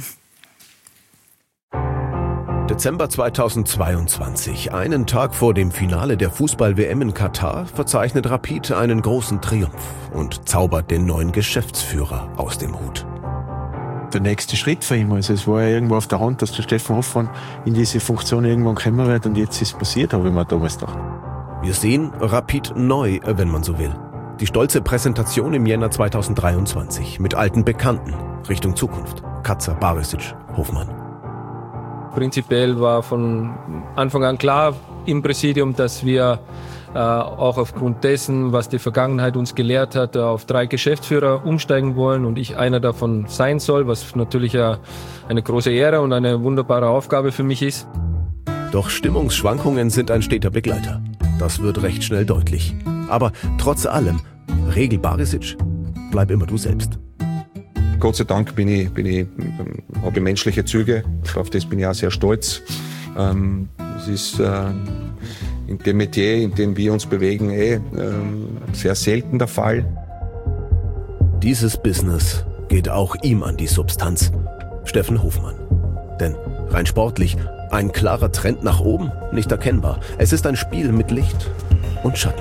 Dezember 2022, einen Tag vor dem Finale der Fußball-WM in Katar, verzeichnet Rapid einen großen Triumph und zaubert den neuen Geschäftsführer aus dem Hut. Der nächste Schritt für ihn, also es war ja irgendwo auf der Hand, dass der Steffen Hoffmann in diese Funktion irgendwann kommen wird und jetzt ist es passiert, habe ich mir damals gedacht. Wir sehen Rapid neu, wenn man so will. Die stolze Präsentation im Jänner 2023 mit alten Bekannten Richtung Zukunft. Katzer, Barisic, Hofmann. Prinzipiell war von Anfang an klar im Präsidium, dass wir auch aufgrund dessen, was die Vergangenheit uns gelehrt hat, auf 3 Geschäftsführer umsteigen wollen und ich einer davon sein soll, was natürlich eine große Ehre und eine wunderbare Aufgabe für mich ist. Doch Stimmungsschwankungen sind ein steter Begleiter. Das wird recht schnell deutlich. Aber trotz allem, Regel Barisic, bleib immer du selbst. Gott sei Dank habe ich menschliche Züge, auf das bin ich auch sehr stolz. Es ist in dem Metier, in dem wir uns bewegen, sehr selten der Fall. Dieses Business geht auch ihm an die Substanz. Steffen Hofmann. Denn rein sportlich, ein klarer Trend nach oben, nicht erkennbar. Es ist ein Spiel mit Licht und Schatten.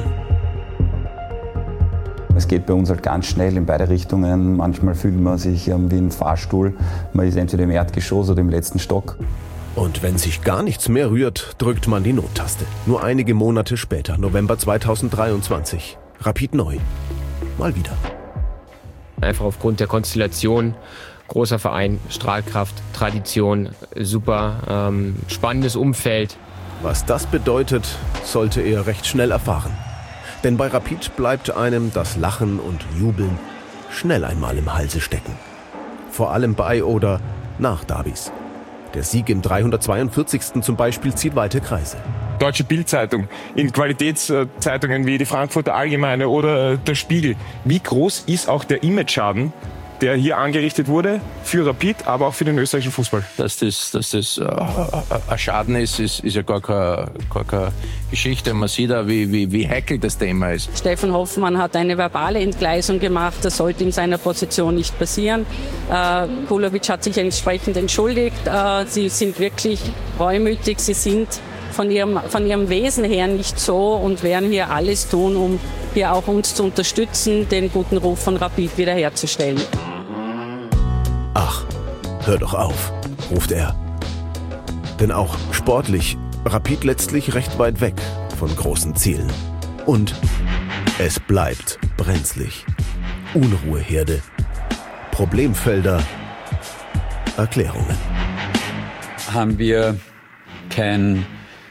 Es geht bei uns halt ganz schnell in beide Richtungen. Manchmal fühlt man sich wie ein Fahrstuhl. Man ist entweder im Erdgeschoss oder im letzten Stock. Und wenn sich gar nichts mehr rührt, drückt man die Nottaste. Nur einige Monate später, November 2023. Rapid neu. Mal wieder. Einfach aufgrund der Konstellation. Großer Verein, Strahlkraft, Tradition, super spannendes Umfeld. Was das bedeutet, sollte er recht schnell erfahren. Denn bei Rapid bleibt einem das Lachen und Jubeln schnell einmal im Halse stecken. Vor allem bei oder nach Derbys. Der Sieg im 342. zum Beispiel zieht weite Kreise. Deutsche Bild-Zeitung, in Qualitätszeitungen wie die Frankfurter Allgemeine oder der Spiegel. Wie groß ist auch der Image-Schaden, der hier angerichtet wurde, für Rapid, aber auch für den österreichischen Fußball? Dass das ein Schaden ist ja gar keine Geschichte. Man sieht auch, wie heikel das Thema ist. Steffen Hoffmann hat eine verbale Entgleisung gemacht. Das sollte in seiner Position nicht passieren. Kulovic hat sich entsprechend entschuldigt. Sie sind wirklich reumütig. Sie sind von ihrem Wesen her nicht so und werden hier alles tun, um hier auch uns zu unterstützen, den guten Ruf von Rapid wiederherzustellen. Ach, hör doch auf, ruft er. Denn auch sportlich, Rapid letztlich recht weit weg von großen Zielen. Und es bleibt brenzlig. Unruheherde, Problemfelder, Erklärungen. Haben wir kein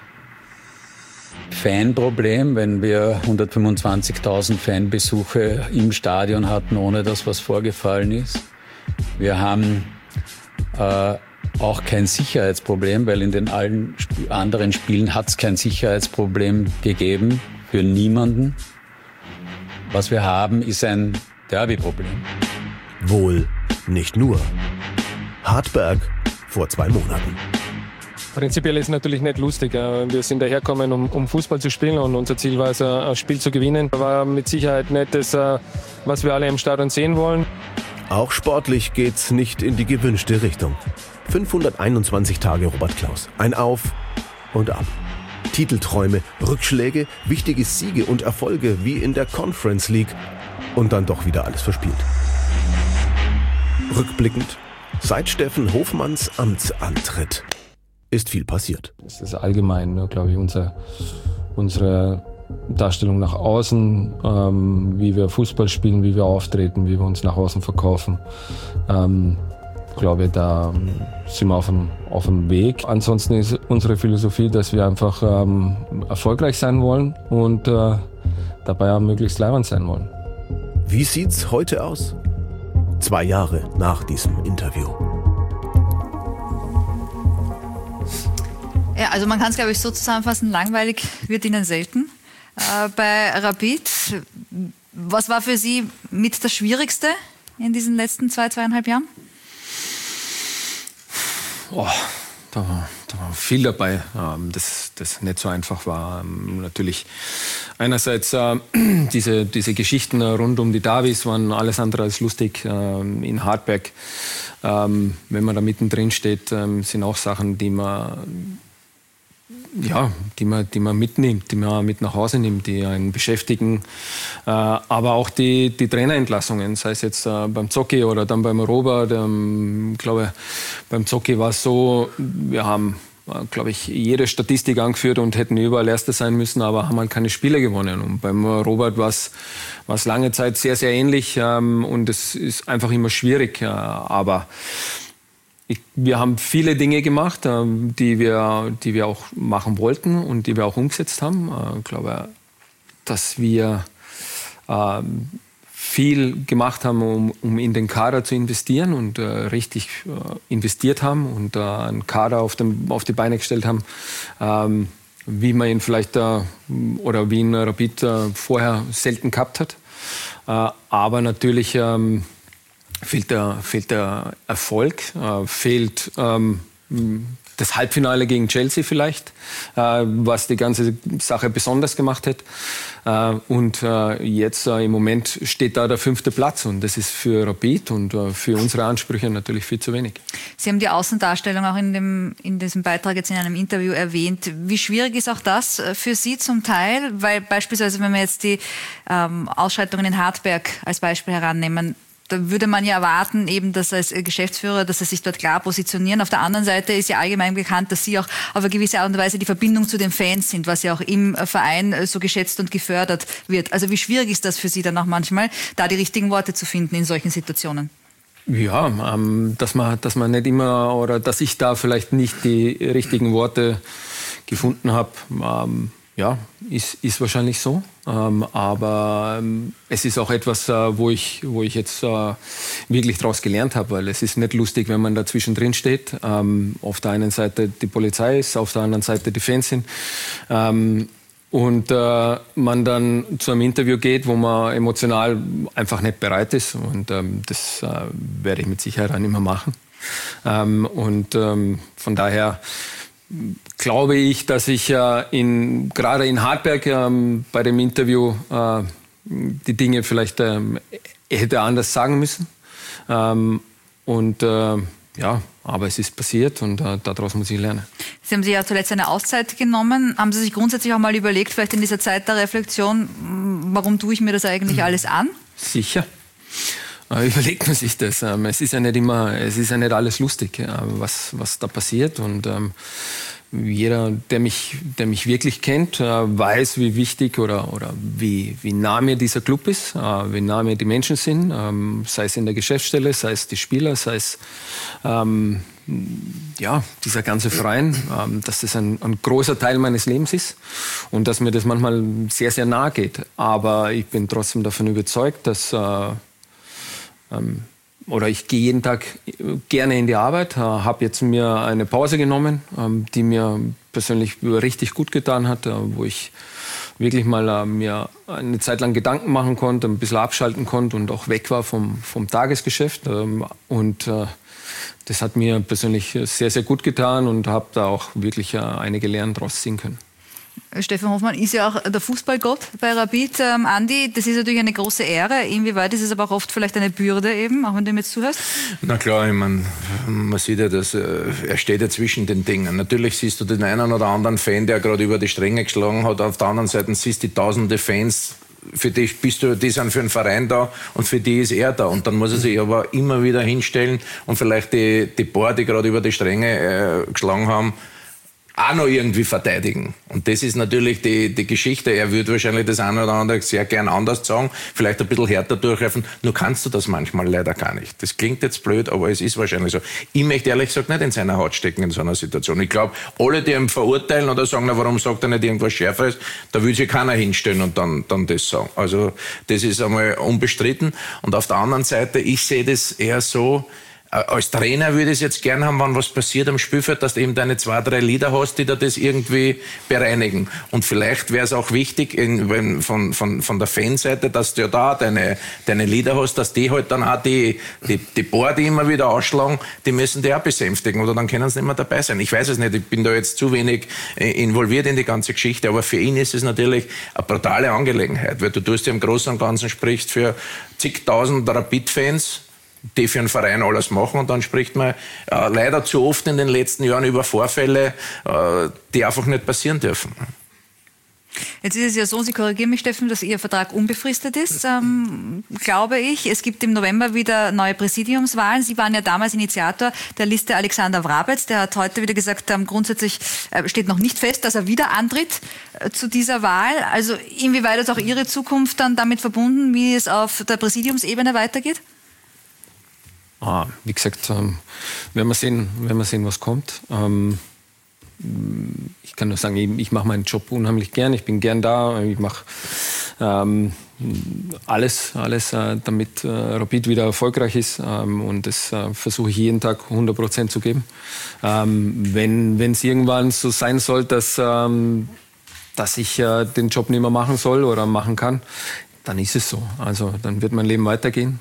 Fanproblem, wenn wir 125.000 Fanbesuche im Stadion hatten, ohne dass was vorgefallen ist. Wir haben auch kein Sicherheitsproblem, weil in den allen anderen Spielen hat es kein Sicherheitsproblem gegeben für niemanden. Was wir haben, ist ein Derby-Problem. Wohl nicht nur. Hartberg vor 2 Monaten. Prinzipiell ist es natürlich nicht lustig. Wir sind dahergekommen, um Fußball zu spielen und unser Ziel war es, ein Spiel zu gewinnen. War mit Sicherheit nicht das, was wir alle im Stadion sehen wollen. Auch sportlich geht's nicht in die gewünschte Richtung. 521 Tage Robert Klaus. Ein Auf und Ab. Titelträume, Rückschläge, wichtige Siege und Erfolge wie in der Conference League. Und dann doch wieder alles verspielt. Rückblickend, seit Steffen Hofmanns Amtsantritt ist viel passiert. Das ist allgemein, glaube ich, unsere Darstellung nach außen, wie wir Fußball spielen, wie wir auftreten, wie wir uns nach außen verkaufen. Ich glaube, da sind wir auf dem Weg. Ansonsten ist unsere Philosophie, dass wir einfach erfolgreich sein wollen und dabei auch möglichst leibend sein wollen. Wie sieht's heute aus? 2 Jahre nach diesem Interview. Ja, also man kann es, glaube ich, so zusammenfassen, langweilig wird Ihnen selten. Bei Rapid, was war für Sie mit das Schwierigste in diesen letzten 2,5 Jahren? Oh, da war viel dabei, das nicht so einfach war. Natürlich einerseits diese Geschichten rund um die Davis waren alles andere als lustig. In Hartberg, wenn man da mittendrin steht, sind auch Sachen, die man mitnimmt, die man mit nach Hause nimmt, die einen beschäftigen. Aber auch die Trainerentlassungen, sei es jetzt beim Zocki oder dann beim Robert. Ich glaube, beim Zocki war es so, wir haben, glaube ich, jede Statistik angeführt und hätten überall Erster sein müssen, aber haben halt keine Spiele gewonnen. Und beim Robert war es lange Zeit sehr, sehr ähnlich und es ist einfach immer schwierig. Aber wir haben viele Dinge gemacht, die wir auch machen wollten und die wir auch umgesetzt haben. Ich glaube, dass wir viel gemacht haben, um in den Kader zu investieren und richtig investiert haben und einen Kader auf die Beine gestellt haben, wie man ihn vielleicht oder wie ihn Rapid vorher selten gehabt hat. Aber natürlich fehlt der Erfolg, fehlt das Halbfinale gegen Chelsea vielleicht, was die ganze Sache besonders gemacht hat. Und jetzt im Moment steht da der 5. Platz und das ist für Rapid und für unsere Ansprüche natürlich viel zu wenig. Sie haben die Außendarstellung auch in diesem Beitrag jetzt in einem Interview erwähnt. Wie schwierig ist auch das für Sie zum Teil? Weil beispielsweise, wenn wir jetzt die Ausschreitungen in Hartberg als Beispiel herannehmen, da würde man ja erwarten, eben, dass als Geschäftsführer, dass Sie sich dort klar positionieren. Auf der anderen Seite ist ja allgemein bekannt, dass Sie auch auf eine gewisse Art und Weise die Verbindung zu den Fans sind, was ja auch im Verein so geschätzt und gefördert wird. Also wie schwierig ist das für Sie dann auch manchmal, da die richtigen Worte zu finden in solchen Situationen? Ja, dass man nicht immer oder dass ich da vielleicht nicht die richtigen Worte gefunden habe. Ja, ist wahrscheinlich so. Aber es ist auch etwas, wo ich jetzt wirklich daraus gelernt habe, weil es ist nicht lustig, wenn man da zwischendrin steht. Auf der einen Seite die Polizei ist, auf der anderen Seite die Fans sind. Und man dann zu einem Interview geht, wo man emotional einfach nicht bereit ist. Und das werde ich mit Sicherheit auch nicht mehr machen. Von daher glaube ich, dass ich gerade in Hartberg bei dem Interview die Dinge vielleicht hätte anders sagen müssen. Aber es ist passiert und daraus muss ich lernen. Sie haben sich ja zuletzt eine Auszeit genommen. Haben Sie sich grundsätzlich auch mal überlegt, vielleicht in dieser Zeit der Reflexion, warum tue ich mir das eigentlich alles an? Sicher. Überlegt man sich das. Es ist ja nicht alles lustig, was da passiert. Und jeder, der mich wirklich kennt, weiß, wie wichtig oder wie nah mir dieser Club ist, wie nah mir die Menschen sind, sei es in der Geschäftsstelle, sei es die Spieler, sei es dieser ganze Verein, dass das ein großer Teil meines Lebens ist und dass mir das manchmal sehr, sehr nahe geht. Aber ich bin trotzdem davon überzeugt, dass ich gehe jeden Tag gerne in die Arbeit, habe jetzt mir eine Pause genommen, die mir persönlich richtig gut getan hat, wo ich wirklich mal mir eine Zeit lang Gedanken machen konnte, ein bisschen abschalten konnte und auch weg war vom Tagesgeschäft. Das hat mir persönlich sehr, sehr gut getan und habe da auch wirklich einige Lehren daraus ziehen können. Stefan Hofmann ist ja auch der Fußballgott bei Rapid. Andi, das ist natürlich eine große Ehre. Inwieweit ist es aber auch oft vielleicht eine Bürde eben, auch wenn du ihm jetzt zuhörst? Na klar, ich meine, man sieht ja, dass er steht ja zwischen den Dingen. Natürlich siehst du den einen oder anderen Fan, der gerade über die Stränge geschlagen hat. Auf der anderen Seite siehst du die tausende Fans, für die sind für einen Verein da und für die ist er da. Und dann muss er sich aber immer wieder hinstellen und vielleicht die paar, die gerade über die Stränge geschlagen haben, auch noch irgendwie verteidigen. Und das ist natürlich die Geschichte. Er würde wahrscheinlich das eine oder andere sehr gern anders sagen, vielleicht ein bisschen härter durchgreifen. Nur kannst du das manchmal leider gar nicht. Das klingt jetzt blöd, aber es ist wahrscheinlich so. Ich möchte ehrlich gesagt nicht in seiner Haut stecken in so einer Situation. Ich glaube, alle, die ihn verurteilen oder sagen, na, warum sagt er nicht irgendwas Schärferes, da will sich keiner hinstellen und dann das sagen. Also das ist einmal unbestritten. Und auf der anderen Seite, ich sehe das eher so, als Trainer würde ich es jetzt gern haben, wenn was passiert am Spielfeld, dass du eben deine 2, 3 Leader hast, die da das irgendwie bereinigen. Und vielleicht wäre es auch wichtig von der Fanseite, dass du ja da deine Leader hast, dass die halt dann auch die paar, die immer wieder ausschlagen, die müssen die auch besänftigen oder dann können sie nicht mehr dabei sein. Ich weiß es nicht, ich bin da jetzt zu wenig involviert in die ganze Geschichte, aber für ihn ist es natürlich eine brutale Angelegenheit, weil du tust ja im Großen und Ganzen sprichst für zigtausend Rapid-Fans, die für einen Verein alles machen und dann spricht man leider zu oft in den letzten Jahren über Vorfälle, die einfach nicht passieren dürfen. Jetzt ist es ja so, Sie korrigieren mich, Steffen, dass Ihr Vertrag unbefristet ist, glaube ich. Es gibt im November wieder neue Präsidiumswahlen. Sie waren ja damals Initiator der Liste Alexander Wrabetz. Der hat heute wieder gesagt, grundsätzlich steht noch nicht fest, dass er wieder antritt zu dieser Wahl. Also inwieweit ist auch Ihre Zukunft dann damit verbunden, wie es auf der Präsidiumsebene weitergeht? Wie gesagt, werden wir sehen, was kommt. Ich kann nur sagen, ich mache meinen Job unheimlich gern. Ich bin gern da. Ich mache alles, damit Rapid wieder erfolgreich ist. Und das versuche ich jeden Tag 100% zu geben. Wenn es irgendwann so sein soll, dass ich den Job nicht mehr machen soll oder machen kann, dann ist es so. Also dann wird mein Leben weitergehen.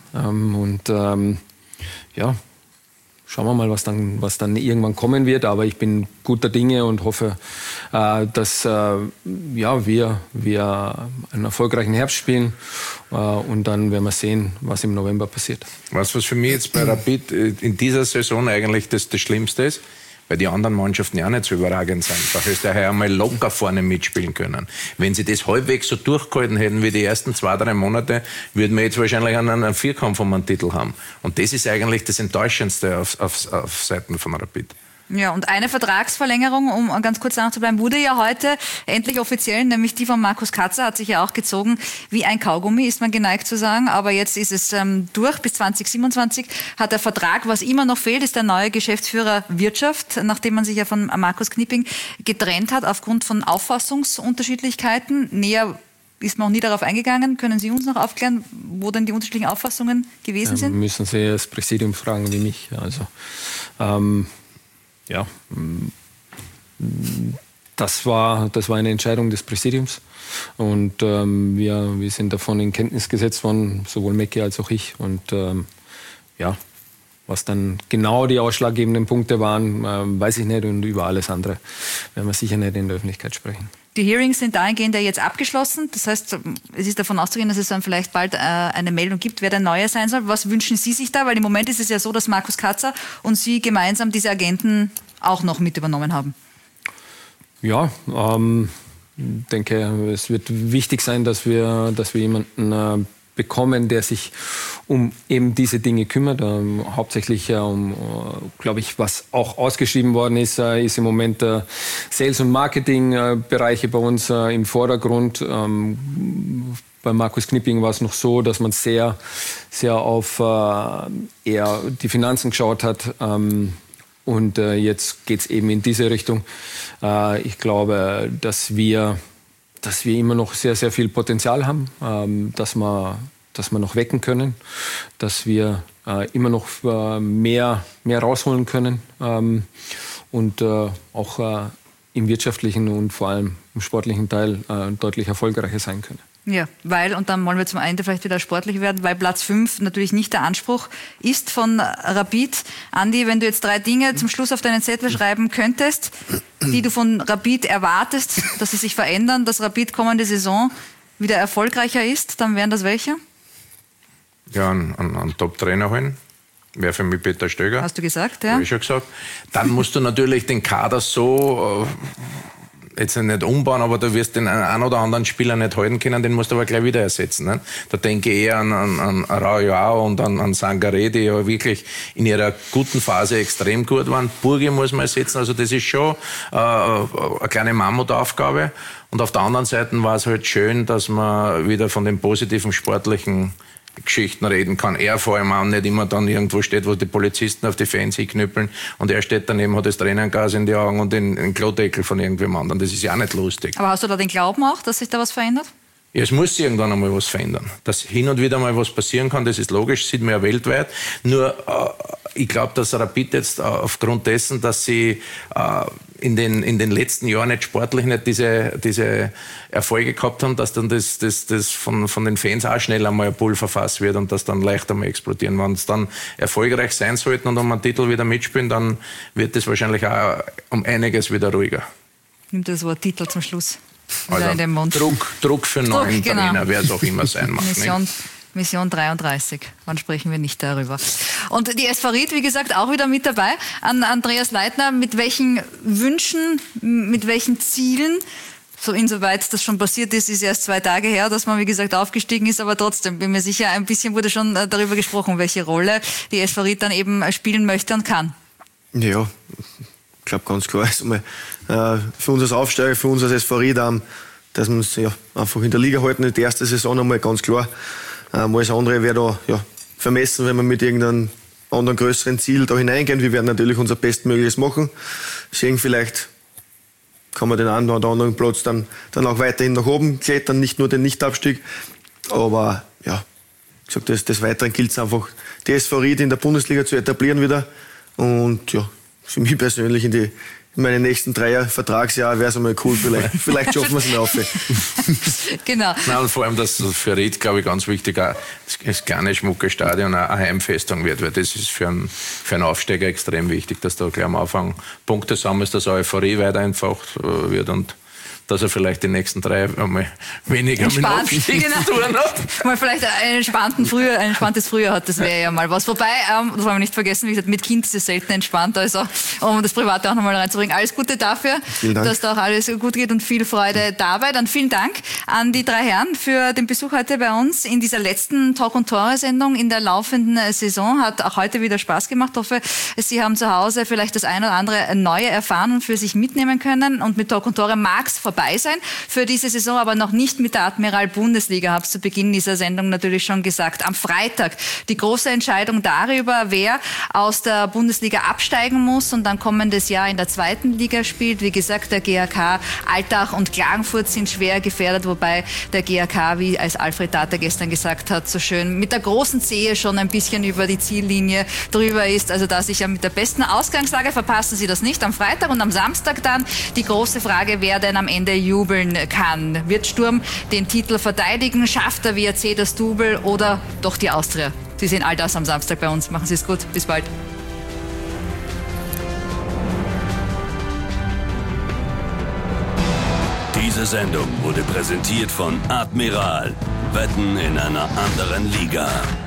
Ja, schauen wir mal, was dann irgendwann kommen wird. Aber ich bin guter Dinge und hoffe, dass wir einen erfolgreichen Herbst spielen. Und dann werden wir sehen, was im November passiert. Was für mich jetzt bei Rapid in dieser Saison eigentlich das Schlimmste ist, weil die anderen Mannschaften ja auch nicht so überragend sind. Da hättest du ja einmal locker vorne mitspielen können. Wenn sie das halbwegs so durchgehalten hätten wie die ersten 2, 3 Monate, würden wir jetzt wahrscheinlich einen Vierkampf um einen Titel haben. Und das ist eigentlich das Enttäuschendste auf Seiten von Rapid. Ja, und eine Vertragsverlängerung, um ganz kurz nachzubleiben, wurde ja heute endlich offiziell, nämlich die von Markus Katzer, hat sich ja auch gezogen wie ein Kaugummi, ist man geneigt zu sagen. Aber jetzt ist es durch, bis 2027 hat der Vertrag, was immer noch fehlt, ist der neue Geschäftsführer Wirtschaft, nachdem man sich ja von Markus Knipping getrennt hat, aufgrund von Auffassungsunterschiedlichkeiten. Näher ist man auch nie darauf eingegangen. Können Sie uns noch aufklären, wo denn die unterschiedlichen Auffassungen gewesen sind? Müssen Sie das Präsidium fragen, wie mich. Also, ja, das war eine Entscheidung des Präsidiums und wir sind davon in Kenntnis gesetzt worden, sowohl Mecki als auch ich. Und was dann genau die ausschlaggebenden Punkte waren, weiß ich nicht, und über alles andere werden wir sicher nicht in der Öffentlichkeit sprechen. Die Hearings sind dahingehend ja jetzt abgeschlossen. Das heißt, es ist davon auszugehen, dass es dann vielleicht bald eine Meldung gibt, wer der Neue sein soll. Was wünschen Sie sich da? Weil im Moment ist es ja so, dass Markus Katzer und Sie gemeinsam diese Agenten auch noch mit übernommen haben. Ja, ich denke, es wird wichtig sein, dass wir jemanden bekommen, der sich um eben diese Dinge kümmert. Hauptsächlich glaube ich, was auch ausgeschrieben worden ist im Moment Sales- und Marketing-Bereiche bei uns im Vordergrund. Bei Markus Knipping war es noch so, dass man sehr, sehr auf eher die Finanzen geschaut hat. Und jetzt geht es eben in diese Richtung. Ich glaube, dass wir immer noch sehr, sehr viel Potenzial haben, dass wir noch wecken können, dass wir immer noch mehr rausholen können und auch im wirtschaftlichen und vor allem im sportlichen Teil deutlich erfolgreicher sein können. Ja, weil, und dann wollen wir zum Ende vielleicht wieder sportlich werden, weil Platz 5 natürlich nicht der Anspruch ist von Rapid. Andi, wenn du jetzt 3 Dinge zum Schluss auf deinen Zettel schreiben könntest, die du von Rapid erwartest, dass sie sich verändern, dass Rapid kommende Saison wieder erfolgreicher ist, dann wären das welche? Ja, einen Top-Trainer holen. Wäre für mich Peter Stöger. Hast du gesagt, ja? Habe ich schon gesagt. Dann musst du natürlich den Kader so jetzt nicht umbauen, aber du wirst den einen oder anderen Spieler nicht halten können, den musst du aber gleich wieder ersetzen. Ne? Da denke ich eher an Raoult und an Sangaré, die ja wirklich in ihrer guten Phase extrem gut waren. Burgi muss man ersetzen, also das ist schon eine kleine Mammutaufgabe. Und auf der anderen Seite war es halt schön, dass man wieder von den positiven sportlichen Geschichten reden kann. Er vor allem auch nicht immer dann irgendwo steht, wo die Polizisten auf die Fans hinknüppeln und er steht daneben, hat das Tränengas in die Augen und den Klodeckel von irgendwem anderen. Das ist ja auch nicht lustig. Aber hast du da den Glauben auch, dass sich da was verändert? Ja, es muss irgendwann einmal was verändern. Dass hin und wieder mal was passieren kann, das ist logisch, sieht man ja weltweit. Nur ich glaube, dass Rapid jetzt aufgrund dessen, dass sie in den letzten Jahren nicht sportlich nicht diese Erfolge gehabt haben, dass dann das von den Fans auch schnell einmal ein Pulverfass wird und das dann leichter mal explodieren. Wenn es dann erfolgreich sein sollten und um einen Titel wieder mitspielen, dann wird das wahrscheinlich auch um einiges wieder ruhiger. Nimm das Wort Titel zum Schluss. Also in den Mund. Druck für einen neuen Trainer, wer es auch immer sein mag. Mission 33. Wann sprechen wir nicht darüber? Und die SV Ried, wie gesagt, auch wieder mit dabei. An Andreas Leitner, mit welchen Wünschen, mit welchen Zielen, so insoweit das schon passiert ist erst 2 Tage her, dass man, wie gesagt, aufgestiegen ist, aber trotzdem, bin mir sicher, ein bisschen wurde schon darüber gesprochen, welche Rolle die SV Ried dann eben spielen möchte und kann. Ja, ich glaube ganz klar, ist einmal, für uns als Aufsteiger, für uns als SV Ried, dass wir uns einfach in der Liga halten, die erste Saison einmal ganz klar. Alles andere wäre da vermessen, wenn wir mit irgendeinem anderen größeren Ziel da hineingehen. Wir werden natürlich unser Bestmögliches machen. Sehen, vielleicht kann man den einen oder anderen Platz dann auch weiterhin nach oben klettern, nicht nur den Nichtabstieg. Aber ja, ich sag, des Weiteren gilt es einfach, die SV Ried in der Bundesliga zu etablieren wieder. Und ja, für mich persönlich in meine nächsten 3 Vertragsjahre wäre es einmal cool, vielleicht schaffen wir es noch auf. Genau. Nein, und vor allem, dass für Ried, glaube ich, ganz wichtig, auch das kleine, schmucke Stadion eine Heimfestung wird, weil das ist für einen Aufsteiger extrem wichtig, dass da gleich am Anfang Punkte sammelst, dass Euphorie weiter entfacht wird und dass er vielleicht die nächsten 3 einmal weniger mit Abstieg zu tun hat. Mal vielleicht ein entspanntes Frühjahr hat, das wäre ja mal was. Wobei, das wollen wir nicht vergessen, wie gesagt, mit Kind ist es selten entspannt, also um das Private auch nochmal reinzubringen. Alles Gute dafür, dass da auch alles gut geht und viel Freude dabei. Dann vielen Dank an die 3 Herren für den Besuch heute bei uns in dieser letzten Talk- und Tore-Sendung in der laufenden Saison. Hat auch heute wieder Spaß gemacht. Ich hoffe, Sie haben zu Hause vielleicht das eine oder andere Neue erfahren und für sich mitnehmen können. Und mit Talk und Tore mag es vorbei sein für diese Saison, aber noch nicht mit der Admiral Bundesliga. Habe es zu Beginn dieser Sendung natürlich schon gesagt. Am Freitag die große Entscheidung darüber, wer aus der Bundesliga absteigen muss und dann kommendes Jahr in der 2. Liga spielt. Wie gesagt, der GAK, Altach und Klagenfurt sind schwer gefährdet, wobei der GAK, wie als Alfred Data gestern gesagt hat, so schön mit der großen Zehe schon ein bisschen über die Ziellinie drüber ist. Also da sicher mit der besten Ausgangslage. Verpassen Sie das nicht am Freitag und am Samstag dann die große Frage, wer denn am Ende jubeln kann. Wird Sturm den Titel verteidigen? Schafft der WRC das Double oder doch die Austria? Sie sehen all das am Samstag bei uns. Machen Sie es gut. Bis bald. Diese Sendung wurde präsentiert von Admiral. Wetten in einer anderen Liga.